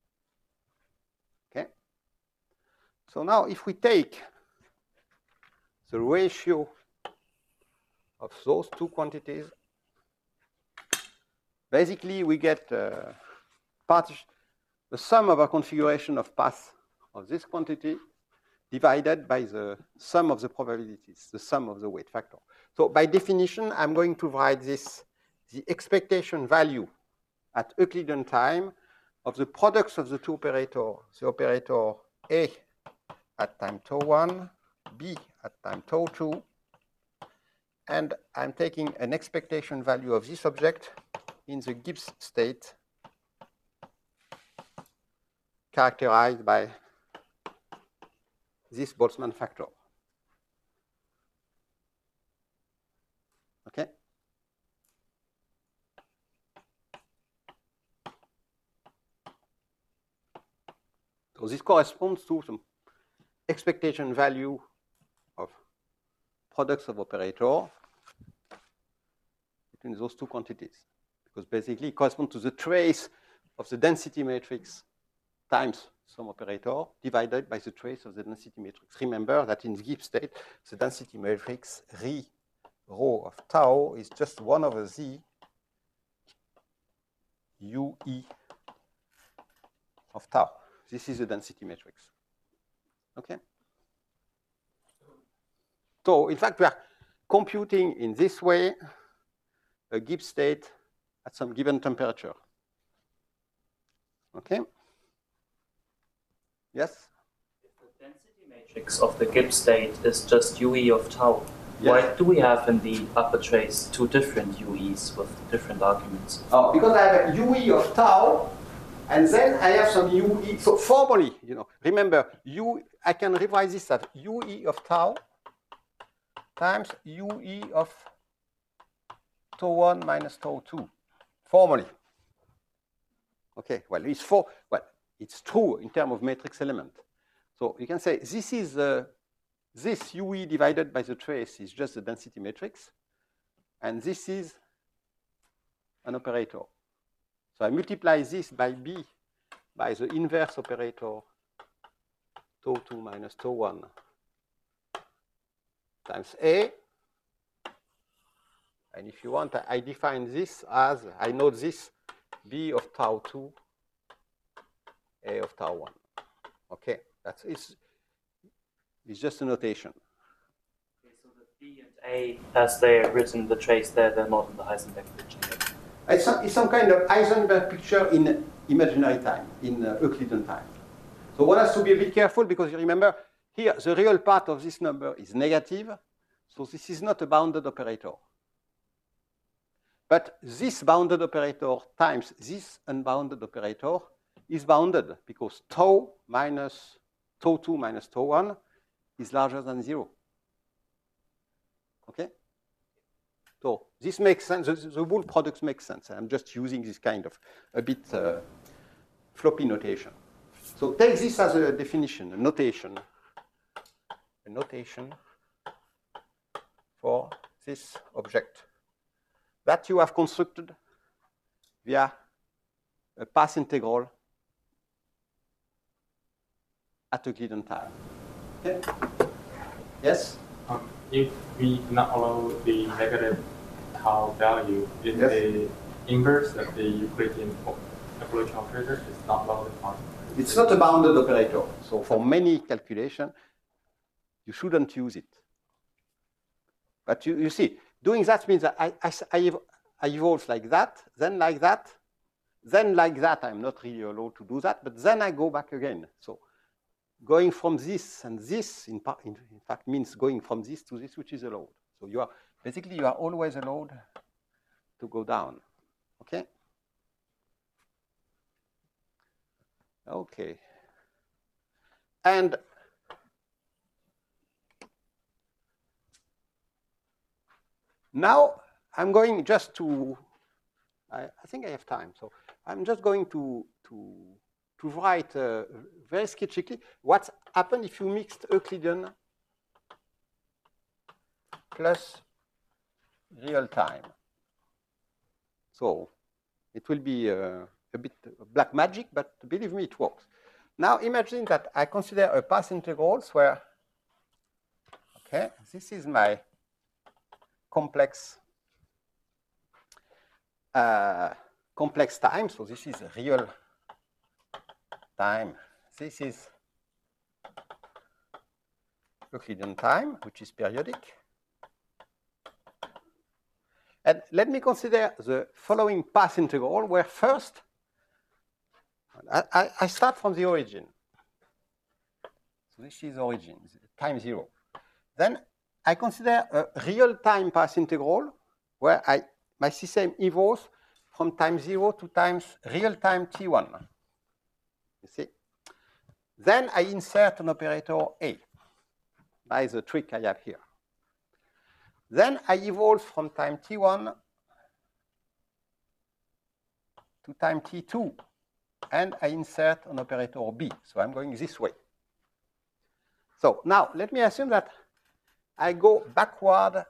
[SPEAKER 1] Okay? So now if we take the ratio of those two quantities, basically we get uh, partition, the sum of a configuration of paths of this quantity divided by the sum of the probabilities, the sum of the weight factor. So by definition, I'm going to write this, the expectation value at Euclidean time of the products of the two operators, the operator A at time tau one, B at time tau two, and I'm taking an expectation value of this object in the Gibbs state characterized by this Boltzmann factor. Okay? So this corresponds to some expectation value of products of operator between those two quantities. Because basically it corresponds to the trace of the density matrix times some operator divided by the trace of the density matrix. Remember that in the Gibbs state, the density matrix re rho of tau is just one over z u e of tau. This is the density matrix. Okay? So in fact, we are computing in this way a Gibbs state at some given temperature. Okay? Yes?
[SPEAKER 7] If the density matrix of the Gibbs state is just U E of tau,
[SPEAKER 1] yes.
[SPEAKER 7] Why do we have in the upper trace two different U Es with different arguments?
[SPEAKER 1] Oh, because I have a U E of tau, and then I have some U E. So formally, you know, remember, U, I can revise this as U E of tau times U E of tau one minus tau two, formally. Okay, well, it's for, well, it's true in terms of matrix element. So you can say this is uh, this U E divided by the trace is just the density matrix, and this is an operator. So I multiply this by B by the inverse operator tau two minus tau one times A. And if you want, I define this as, I note this B of tau two, A of tau one. Okay, that's it's, it's just a notation.
[SPEAKER 7] Okay, so the B and A, as they're written in the trace there, they're not in the Heisenberg picture.
[SPEAKER 1] It's some, it's some kind of Heisenberg picture in imaginary time, in uh, Euclidean time. So one has to be a bit careful because you remember here the real part of this number is negative, so this is not a bounded operator. But this bounded operator times this unbounded operator is bounded because tau minus tau two minus tau one is larger than zero. Okay? So this makes sense. The, the whole product makes sense. I'm just using this kind of a bit uh, floppy notation. So take this as a definition, a notation, a notation for this object that you have constructed via a path integral at Euclidean time. Okay? Yes?
[SPEAKER 4] Um, if we do not allow the negative tau value, is
[SPEAKER 1] Yes.
[SPEAKER 4] the inverse of the Euclidean evolution operator is not bounded on?
[SPEAKER 1] It's not a bounded operator. So for many calculations, you shouldn't use it. But you, you see, doing that means that I, I, I, I evolve like that, then like that, then like that. I'm not really allowed to do that, but then I go back again. So going from this and this, in, in, in fact, means going from this to this, which is allowed. So you are, basically, you are always allowed to go down. Okay? Okay. And now I'm going just to, I, I think I have time, so I'm just going to, to, to write uh, very sketchily what happened if you mixed Euclidean plus real time. So it will be uh, a bit black magic, but believe me, it works. Now imagine that I consider a path integrals where, okay, this is my complex uh, complex time. So this is a real time. This is Euclidean time, which is periodic. And let me consider the following path integral, where first, I, I, I start from the origin. So this is origin, time zero. Then I consider a real-time path integral, where I, my system evolves from time zero to times real-time t one. You see? Then I insert an operator A by the trick I have here. Then I evolve from time t one to time t two, and I insert an operator B. So I'm going this way. So now let me assume that I go backward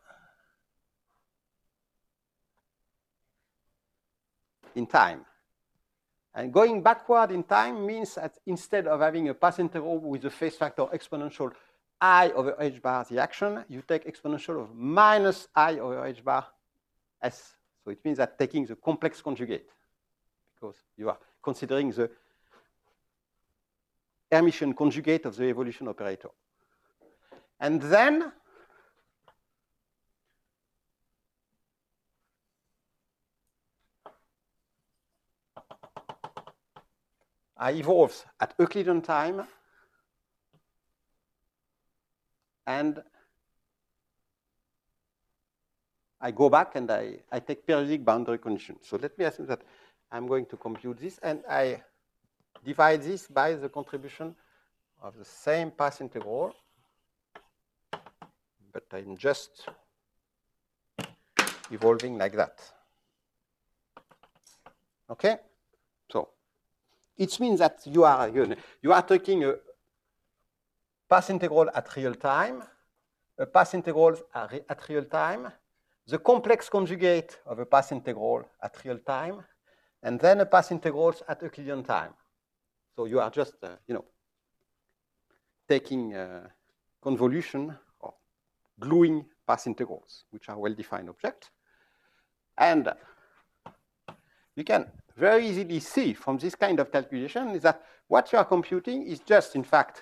[SPEAKER 1] in time. And going backward in time means that instead of having a path integral with a phase factor exponential I over h bar the action, you take exponential of minus I over h bar s. So it means that taking the complex conjugate, because you are considering the Hermitian conjugate of the evolution operator. And then I evolve at Euclidean time, and I go back and I, I take periodic boundary conditions. So let me assume that I'm going to compute this, and I divide this by the contribution of the same path integral, but I'm just evolving like that. Okay? So it means that you are, you, you are taking a path integral at real time, a path integral at real time, the complex conjugate of a path integral at real time, and then a path integrals at Euclidean time. So you are just, uh, you know, taking uh, convolution or gluing path integrals, which are well-defined objects. And you can very easily see from this kind of calculation is that what you are computing is just, in fact,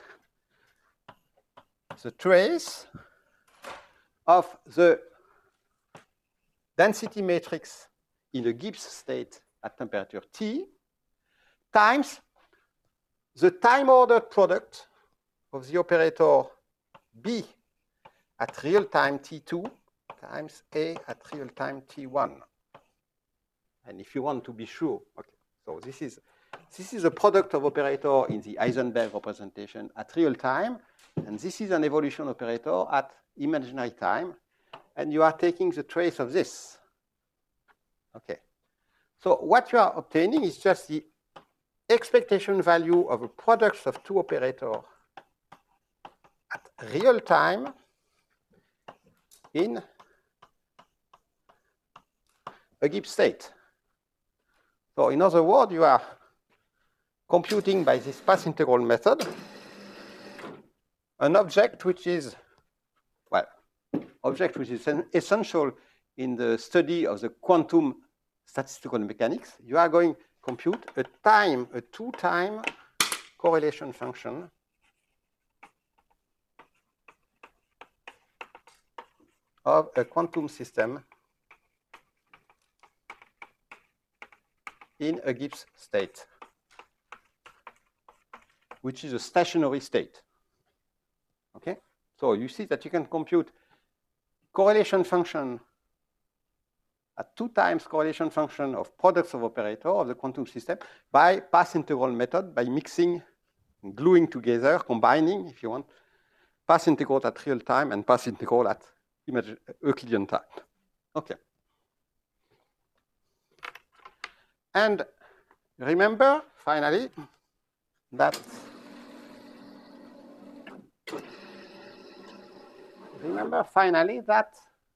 [SPEAKER 1] the trace of the density matrix in a Gibbs state at temperature T times the time-ordered product of the operator B at real time T two times A at real time T one. And if you want to be sure, okay, so this is, this is a product of operator in the Heisenberg representation at real time, and this is an evolution operator at imaginary time, and you are taking the trace of this. Okay. So what you are obtaining is just the expectation value of a product of two operators at real time in a Gibbs state. So in other words, you are computing by this path integral method an object which is, well, object which is essential in the study of the quantum statistical mechanics. You are going to compute a time, a two-time correlation function of a quantum system in a Gibbs state, which is a stationary state. Okay? So you see that you can compute correlation function at two times correlation function of products of operator of the quantum system by path integral method, by mixing, gluing together, combining, if you want, path integral at real time and path integral at Euclidean time. Okay. And remember, finally, that remember finally that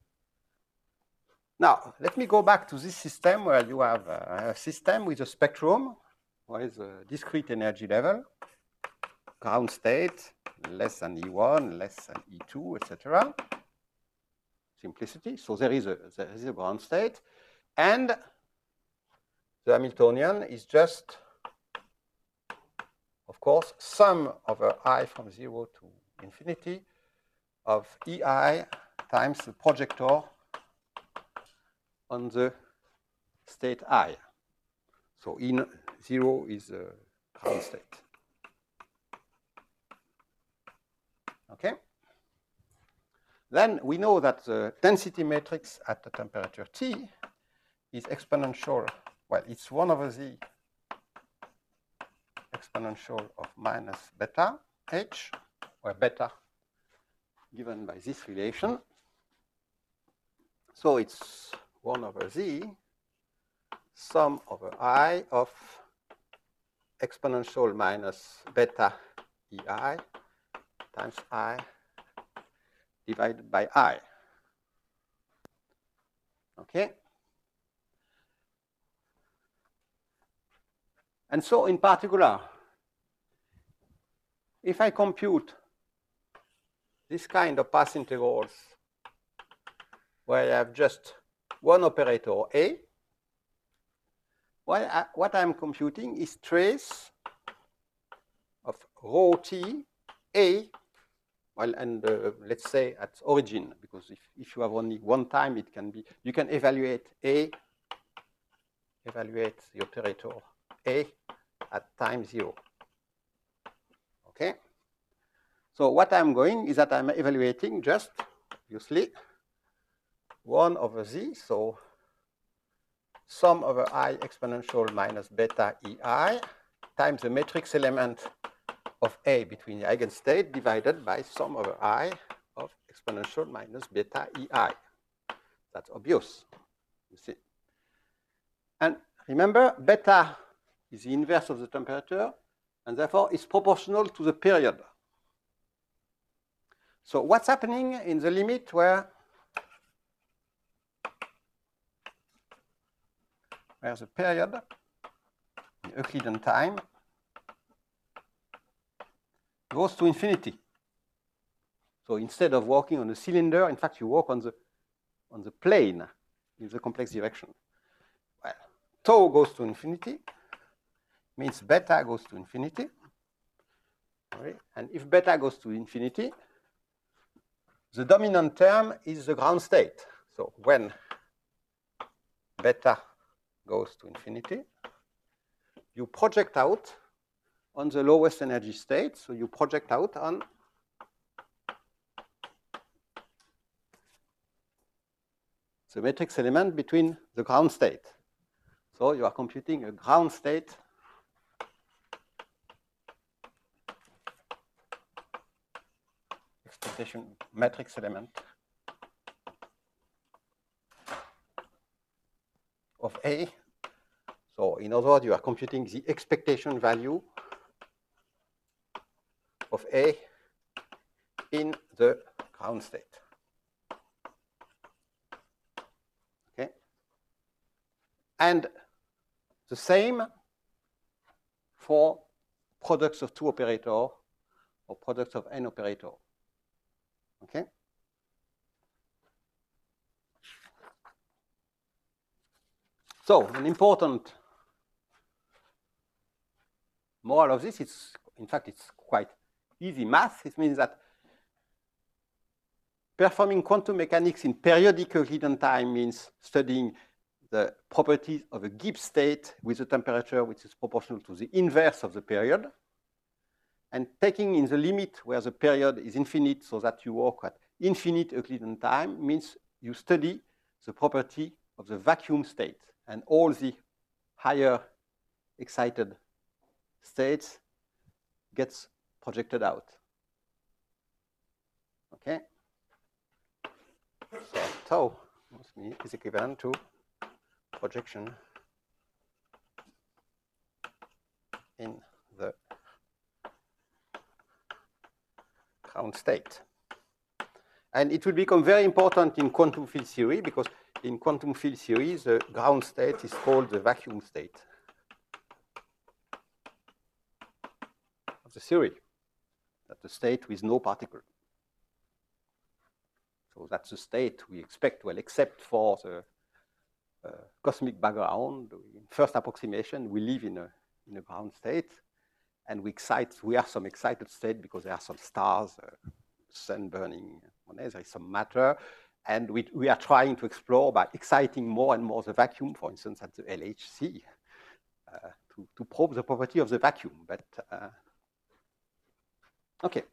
[SPEAKER 1] now let me go back to this system where you have a system with a spectrum with a discrete energy level, ground state less than E one, less than E two, et cetera. Simplicity. So there is a there is a ground state, and the Hamiltonian is just course, sum over I from zero to infinity of E I times the projector on the state I. So in zero is the ground state. Okay? Then we know that the density matrix at the temperature T is exponential. Well, it's one over z exponential of minus beta h, where beta given by this relation. So it's one over z sum over I of exponential minus beta ei times I divided by I. Okay? And so in particular, if I compute this kind of path integrals where I have just one operator A, well, I, what I'm computing is trace of rho t A, well, and uh, let's say at origin, because if, if you have only one time, it can be, you can evaluate A, evaluate the operator A at time zero. Okay? So what I'm going is that I'm evaluating just, obviously, one over z, so sum over I exponential minus beta ei times the matrix element of A between the eigenstate divided by sum over I of exponential minus beta ei. That's obvious, you see. And remember, beta is the inverse of the temperature, and therefore is proportional to the period. So what's happening in the limit where, where the period in Euclidean time goes to infinity? So instead of walking on a cylinder, in fact, you walk on the, on the plane in the complex direction. Well, tau goes to infinity, means beta goes to infinity. Right? And if beta goes to infinity, the dominant term is the ground state. So when beta goes to infinity, you project out on the lowest energy state. So you project out on the matrix element between the ground state. So you are computing a ground state expectation matrix element of A. So in other words, you are computing the expectation value of A in the ground state. Okay? And the same for products of two operator or products of n operator. Okay? So an important moral of this, it's in fact it's quite easy math. It means that performing quantum mechanics in periodic Euclidean time means studying the properties of a Gibbs state with a temperature which is proportional to the inverse of the period, and taking in the limit where the period is infinite so that you work at infinite Euclidean time means you study the property of the vacuum state, and all the higher excited states gets projected out. Okay? So tau is equivalent to projection in the ground state. And it will become very important in quantum field theory, because in quantum field theory, the ground state is called the vacuum state of the theory. That's the state with no particle. So that's the state we expect, well, except for the uh, cosmic background. In first approximation, we live in a, in a ground state. and we excite, we are some excited state because there are some stars, uh, sun burning, there is some matter, and we, we are trying to explore by exciting more and more the vacuum, for instance, at the L H C, uh, to, to probe the property of the vacuum. But uh, okay.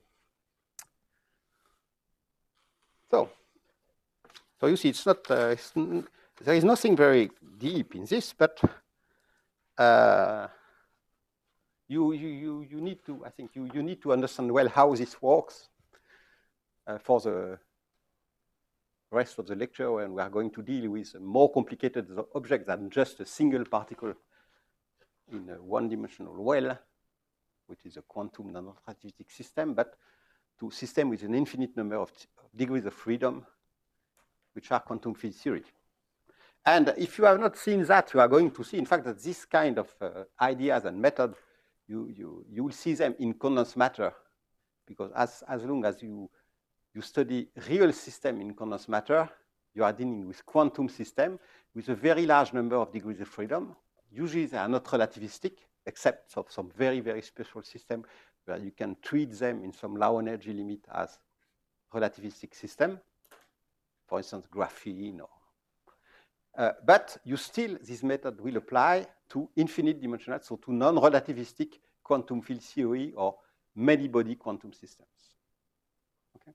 [SPEAKER 1] So, so you see, it's not, uh, it's, there is nothing very deep in this, but uh, you, you, you, you need to, I think, you, you need to understand well how this works uh, for the rest of the lecture, when we are going to deal with a more complicated object than just a single particle in a one-dimensional well, which is a quantum non-relativistic system, but to system with an infinite number of degrees of freedom, which are quantum field theory. And if you have not seen that, you are going to see, in fact, that this kind of uh, ideas and method, you, you, you will see them in condensed matter, because as, as long as you, you study real system in condensed matter, you are dealing with quantum system with a very large number of degrees of freedom. Usually they are not relativistic, except for some very, very special system where you can treat them in some low energy limit as relativistic system, for instance, graphene. Or, uh, but you still, this method will apply to infinite dimensional, so to non-relativistic quantum field theory or many-body quantum systems. Okay.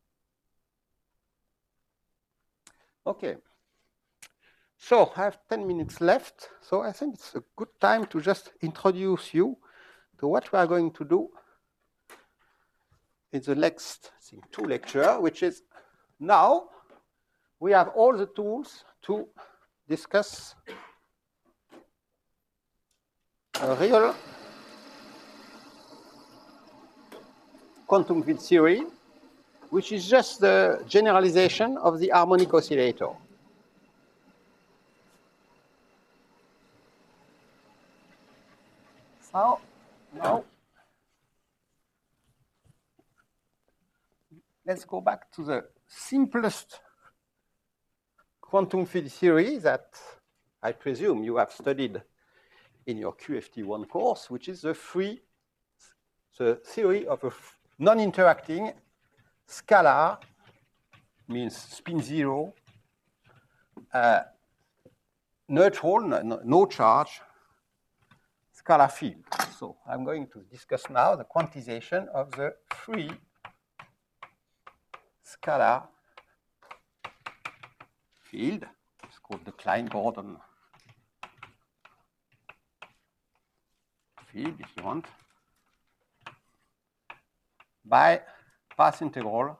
[SPEAKER 1] Okay. So I have ten minutes left, so I think it's a good time to just introduce you to what we are going to do in the next, I think, two lectures, which is now we have all the tools to discuss a real quantum field theory, which is just the generalization of the harmonic oscillator. So now let's go back to the simplest quantum field theory that I presume you have studied in your Q F T one course, which is the free, the theory of a non-interacting scalar, means spin zero, uh, neutral, no, no charge, scalar field. So I'm going to discuss now the quantization of the free scalar field. It's called the Klein-Gordon field, if you want, by path integral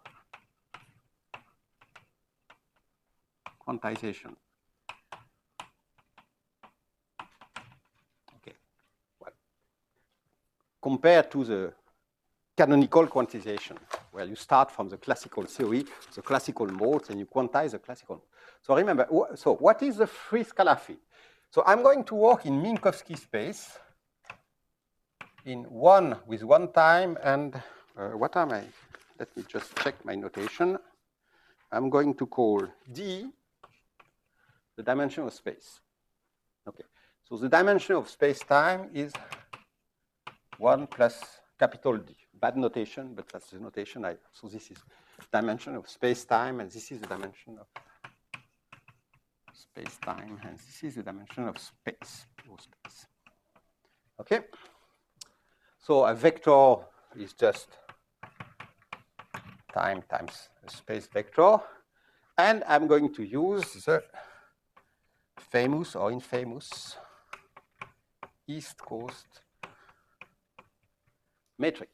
[SPEAKER 1] quantization. Okay. Well, compared to the canonical quantization, where you start from the classical theory, the classical modes, and you quantize the classical mode. So remember, so what is the free scalar field? So I'm going to work in Minkowski space in one with one time, and uh, what am I? Let me just check my notation. I'm going to call D the dimension of space. Okay, so the dimension of space-time is one plus capital D. Bad notation, but that's the notation I, so this is dimension of space-time, and this is the dimension of space-time, and this is the dimension of space, pure space. Okay? So a vector is just time times a space vector, and I'm going to use the famous or infamous East Coast metric.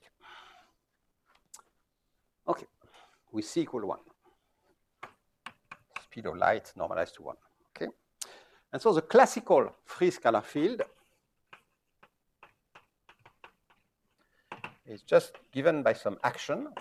[SPEAKER 1] Okay, with C equal one. Speed of light normalized to one. Okay, and so the classical free scalar field is just given by some action.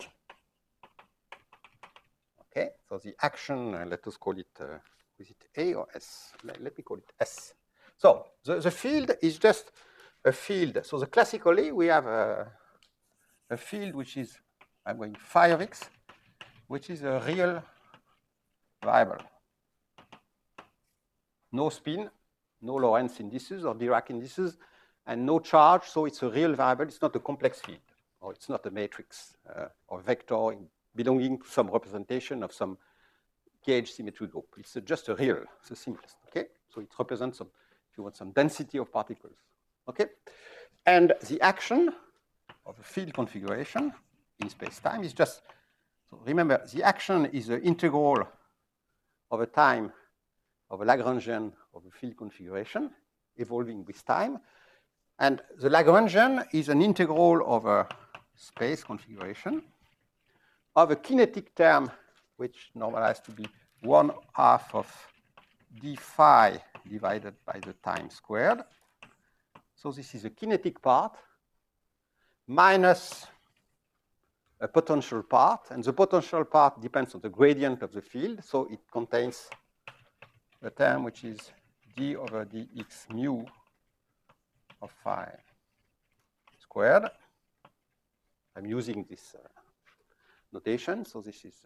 [SPEAKER 1] Okay, so the action, uh, let us call it, uh, is it A or S? Let, let me call it S. So the, the field is just a field. So the classically we have a, a field which is, I'm going phi of x, which is a real variable. No spin, no Lorentz indices or Dirac indices, and no charge, so it's a real variable. It's not a complex field, or it's not a matrix uh, or vector belonging to some representation of some gauge symmetry group. It's uh, just a real, it's the simplest, okay? So it represents some, if you want, some density of particles, okay? And the action of a field configuration in space-time is just, so remember, the action is the integral of a time of a Lagrangian of a field configuration evolving with time. And the Lagrangian is an integral of a space configuration of a kinetic term, which normalized to be one half of d phi divided by the time squared. So this is a kinetic part minus a potential part, and the potential part depends on the gradient of the field, so it contains a term which is d over dx mu of phi squared. I'm using this uh, notation, so this is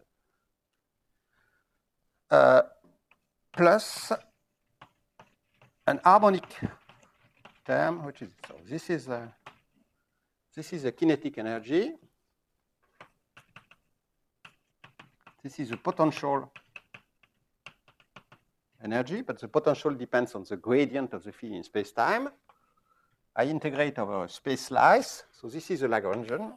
[SPEAKER 1] uh, plus an harmonic term, which is, so this is a, this is a kinetic energy. This is a potential energy, but the potential depends on the gradient of the field in space-time. I integrate over a space slice, so this is a Lagrangian.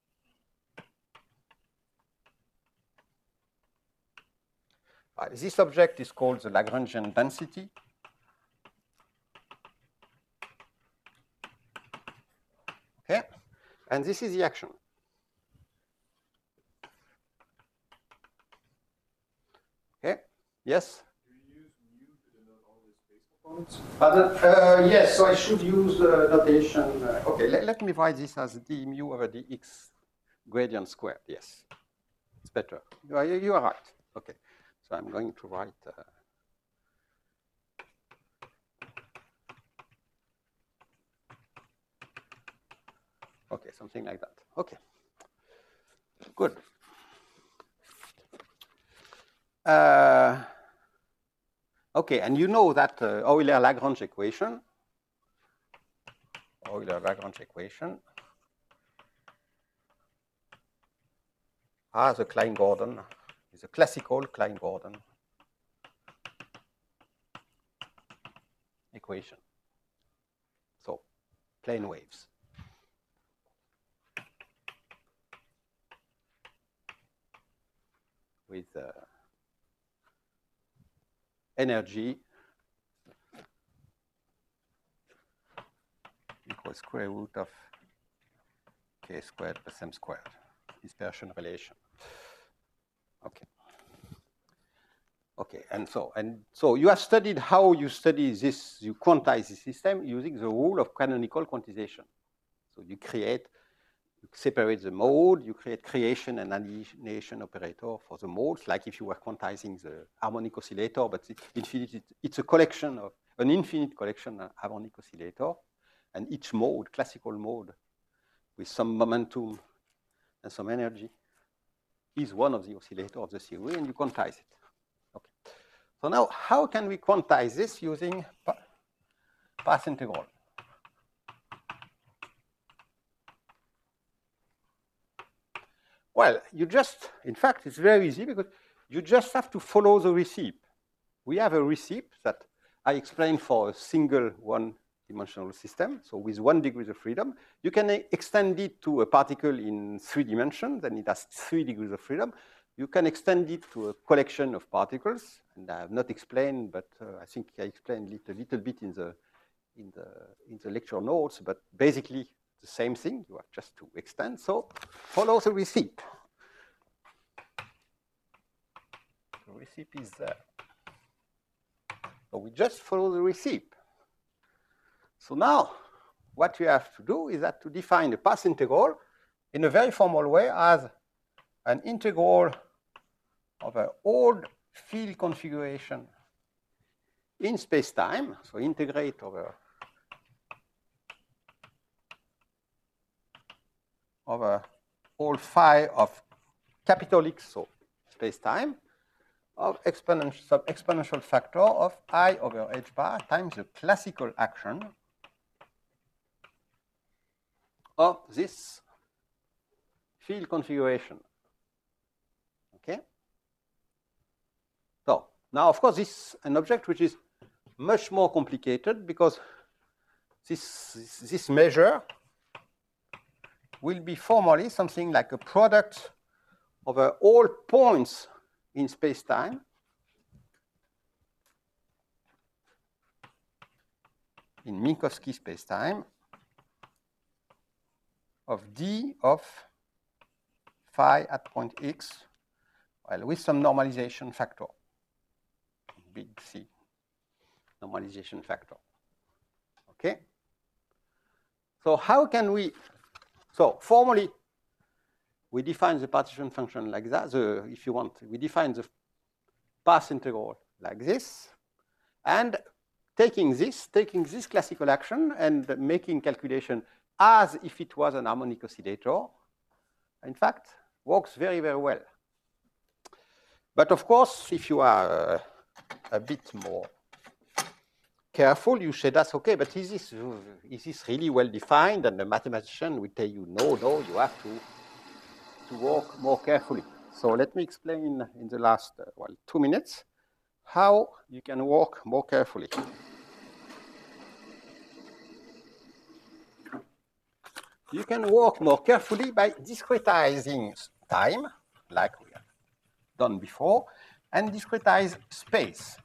[SPEAKER 1] Uh, this object is called the Lagrangian density. Okay, and this is the action. Okay, yes?
[SPEAKER 2] Do you use mu to denote all the space components?
[SPEAKER 1] Uh, uh, yes, so I should use uh, notation. Uh, okay, let, let me write this as d mu over dx gradient squared. Yes, it's better. You are, you are right. Okay, so I'm going to write. Uh, okay, something like that. Okay, good. Uh, okay, and you know that uh, Euler-Lagrange equation, Euler-Lagrange equation has a Klein-Gordon, is a classical Klein-Gordon equation. So, plane waves. With uh, energy equals square root of k squared plus m squared, dispersion relation. Okay. Okay, and so and so you have studied how you study this, you quantize the system using the rule of canonical quantization. So you create, you separate the mode, you create creation and alienation operator for the modes, like if you were quantizing the harmonic oscillator, but infinite, it's a collection of, an infinite collection of harmonic oscillator, and each mode, classical mode, with some momentum and some energy, is one of the oscillators of the theory, and you quantize it. Okay. So now, how can we quantize this using pa path integral? Well, you just, in fact, it's very easy because you just have to follow the receipt. We have a receipt that I explained for a single one-dimensional system. So with one degree of freedom, you can extend it to a particle in three dimensions, and it has three degrees of freedom. You can extend it to a collection of particles, and I have not explained, but uh, I think I explained it a little bit in the, in the, in the lecture notes, but basically, the same thing, you have just to extend. So follow the receipt. The receipt is there. So we just follow the receipt. So now what you have to do is that to define the path integral in a very formal way as an integral of an old field configuration in space-time. So integrate over over all phi of capital X, so space-time, of exponential, sub exponential factor of I over h bar times the classical action of this field configuration. Okay? So now, of course, this is an object which is much more complicated because this, this, this measure will be formally something like a product over all points in space-time in Minkowski space-time of d of phi at point x, well, with some normalization factor, big C, normalization factor. Okay? So how can we, so formally, we define the partition function like that, the, if you want, we define the path integral like this, and taking this, taking this classical action and making calculation as if it was an harmonic oscillator, in fact, works very, very well. But of course, if you are uh, a bit more careful, you say that's okay, but is this, is this really well defined? And the mathematician will tell you, no, no, you have to, to work more carefully. So let me explain in the last, uh, well, two minutes, how you can work more carefully. You can work more carefully by discretizing time, like we have done before, and discretize space.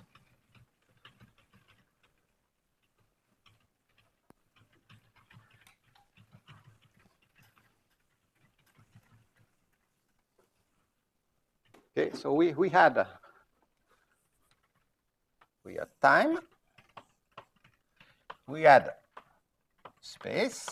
[SPEAKER 1] Okay, so we, we had uh, we had time, we had space.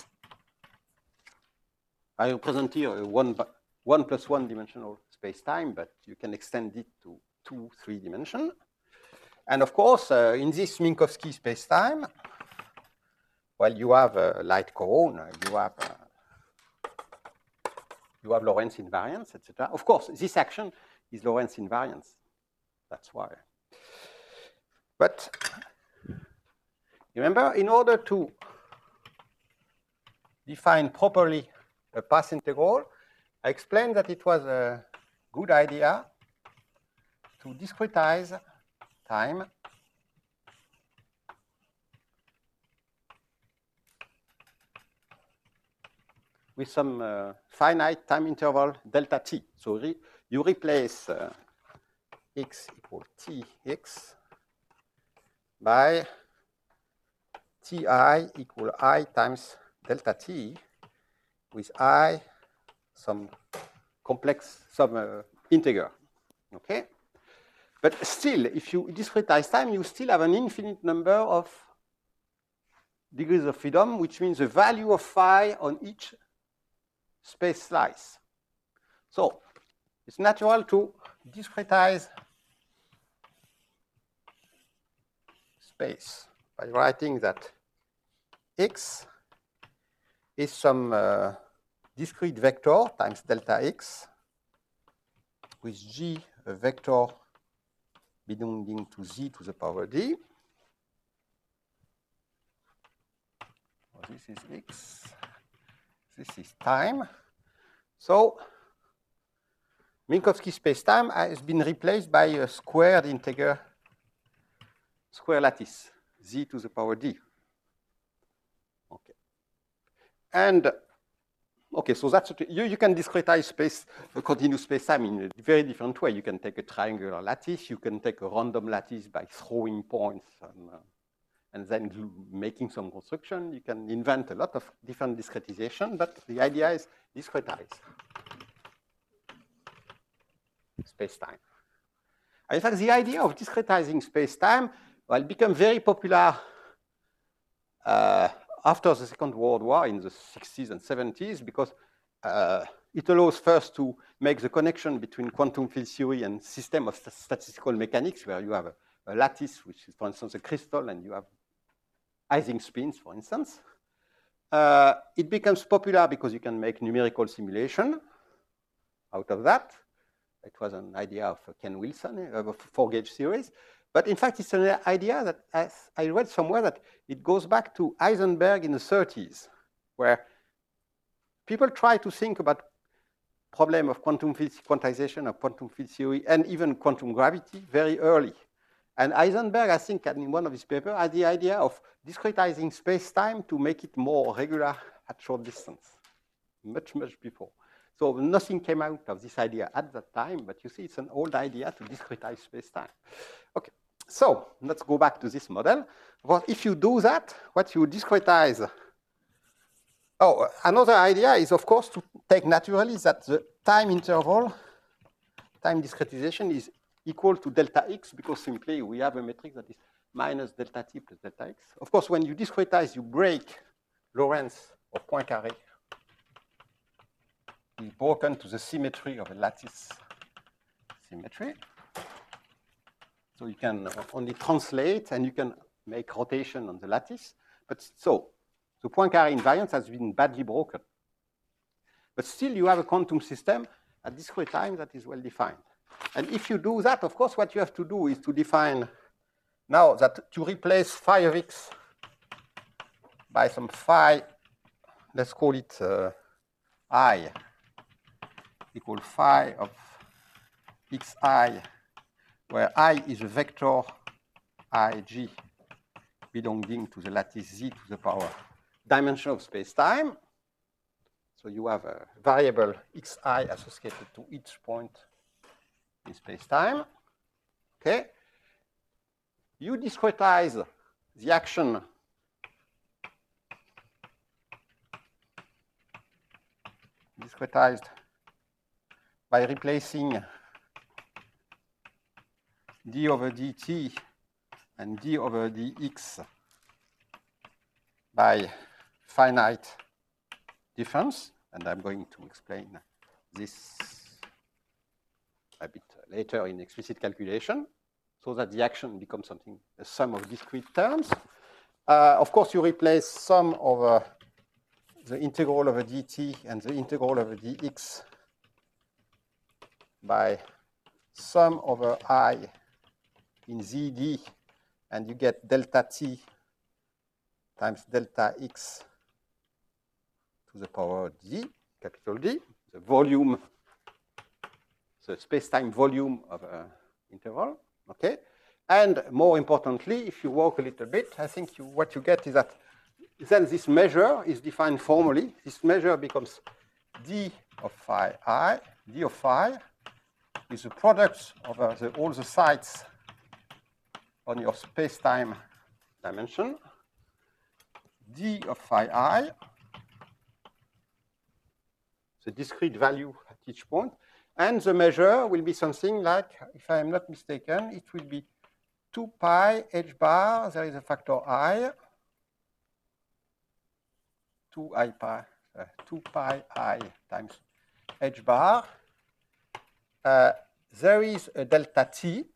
[SPEAKER 1] I represent here a one, one plus one dimensional space-time, but you can extend it to two, three dimension. And of course, uh, in this Minkowski space-time, well, you have a light corona, you have uh, you have Lorentz invariance, et cetera. Of course, this action is Lorentz invariance. That's why. But remember, in order to define properly a path integral, I explained that it was a good idea to discretize time with some uh, finite time interval delta t. So re you replace uh, x equal tx by ti equal I times delta t with I some complex, some uh, integer, okay? But still, if you discretize time, you still have an infinite number of degrees of freedom, which means the value of phi on each space slice. So it's natural to discretize space by writing that x is some uh, discrete vector times delta x with g a vector belonging to z to the power d. Well, this is x, this is time. So Minkowski spacetime has been replaced by a squared integer, square lattice, z to the power d. Okay. And okay, so that's you, you can discretize space, a continuous spacetime in a very different way. You can take a triangular lattice, you can take a random lattice by throwing points and, uh, and then making some construction. You can invent a lot of different discretization, but the idea is discretize spacetime. In fact, the idea of discretizing spacetime will become very popular uh, after the Second World War in the sixties and seventies, because uh, it allows first to make the connection between quantum field theory and system of st statistical mechanics, where you have a, a lattice, which is, for instance, a crystal, and you have Ising spins, for instance. Uh, it becomes popular because you can make numerical simulation out of that. It was an idea of Ken Wilson, of a four-gauge series. But in fact, it's an idea that, as I read somewhere, that it goes back to Heisenberg in the thirties, where people try to think about problem of quantum field quantization of quantum field theory and even quantum gravity very early. And Heisenberg, I think, in one of his papers, had the idea of discretizing space-time to make it more regular at short distance, much, much before. So nothing came out of this idea at that time, but you see, it's an old idea to discretize space-time. Okay, so let's go back to this model. Well, if you do that, what you discretize. Oh, another idea is, of course, to take naturally that the time interval, time discretization is equal to delta x, because simply we have a metric that is minus delta t plus delta x. Of course, when you discretize, you break Lorentz of Poincaré. Is broken to the symmetry of a lattice symmetry. So you can only translate, and you can make rotation on the lattice. But so the Poincaré invariance has been badly broken. But still, you have a quantum system at discrete time that is well defined. And if you do that, of course, what you have to do is to define now that to replace phi of x by some phi, let's call it uh, I, equal phi of xi, where I is a vector ig belonging to the lattice z to the power dimension of space-time. So you have a variable xi associated to each point in space-time. Okay. You discretize the action discretized by replacing d over dt and d over dx by finite difference, and I'm going to explain this a bit later in explicit calculation, so that the action becomes something, a sum of discrete terms. Uh, of course, you replace sum over the integral over dt and the integral over dx by sum over I in zd, and you get delta t times delta x to the power d, capital D, the volume, the space-time volume of an interval, okay? And more importantly, if you work a little bit, I think you, what you get is that then this measure is defined formally. This measure becomes d of phi I, d of phi is the product of uh, the, all the sites on your space-time dimension, d of phi I, the discrete value at each point, and the measure will be something like, if I am not mistaken, it will be two pi h bar, there is a factor I, two I pi, uh, two pi I times h bar. Uh, there is a delta t,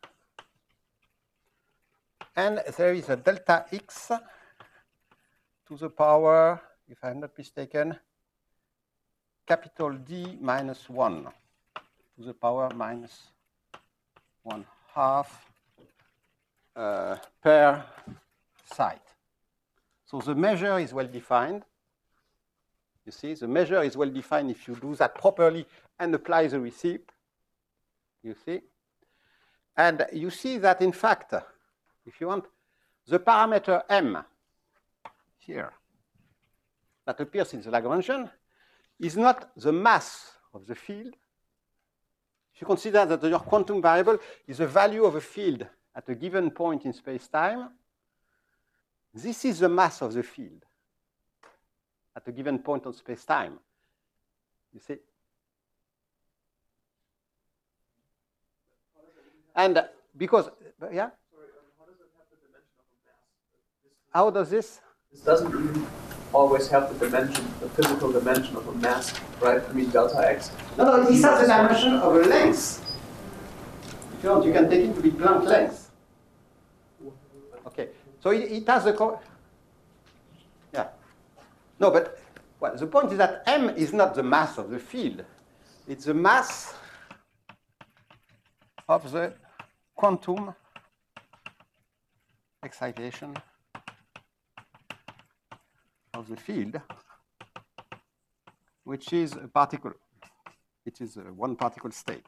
[SPEAKER 1] and there is a delta x to the power, if I'm not mistaken, capital D minus one to the power minus one half uh, per site. So the measure is well defined. You see, the measure is well defined if you do that properly and apply the receipt. You see? And you see that, in fact, if you want, the parameter m here that appears in the Lagrangian is not the mass of the field. If you consider that your quantum variable is the value of a field at a given point in space-time, this is the mass of the field at a given point on space-time. You see? And because, yeah? How does this?
[SPEAKER 8] This doesn't even always have the dimension, the physical dimension of a mass, right? I mean, delta x.
[SPEAKER 1] No, no, this has the dimension of a length. If you want, you can take it to be Planck length. Okay, so it, it has a, co yeah. No, but well, the point is that m is not the mass of the field. It's the mass of the quantum excitation of the field which is a particle. It is a one particle state.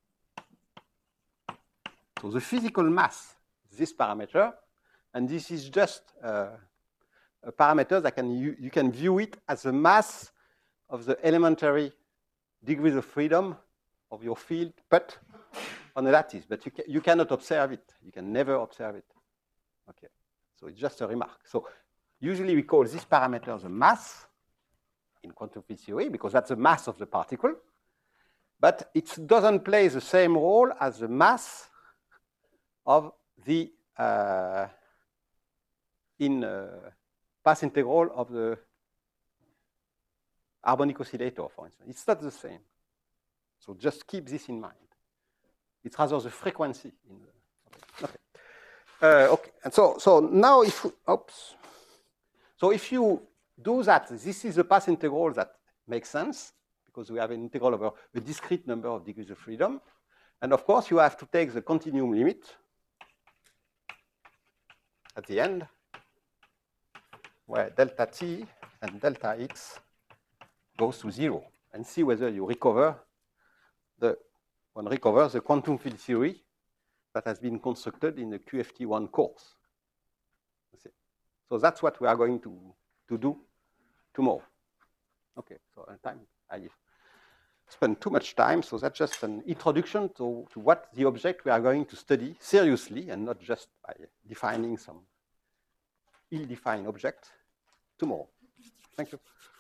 [SPEAKER 1] So the physical mass, this parameter, and this is just uh, a parameter that can you, you can view it as the mass of the elementary degrees of freedom of your field, but on a lattice. But you, ca you cannot observe it. You can never observe it. Okay, so it's just a remark. So usually we call this parameter the mass in quantum field theory because that's the mass of the particle, but it doesn't play the same role as the mass of the uh, in uh, path integral of the harmonic oscillator, for instance. It's not the same. So just keep this in mind. It's rather the frequency. In the, okay. Uh, okay. And so, so now if, oops. So if you do that, this is the path integral that makes sense because we have an integral over a discrete number of degrees of freedom. And of course, you have to take the continuum limit at the end, where delta t and delta x goes to zero, and see whether you recover the one recovers the quantum field theory that has been constructed in the Q F T one course. So that's what we are going to, to do tomorrow. Okay, so time I spend too much time, so that's just an introduction to, to what the object we are going to study seriously and not just by defining some ill-defined object tomorrow. Thank you.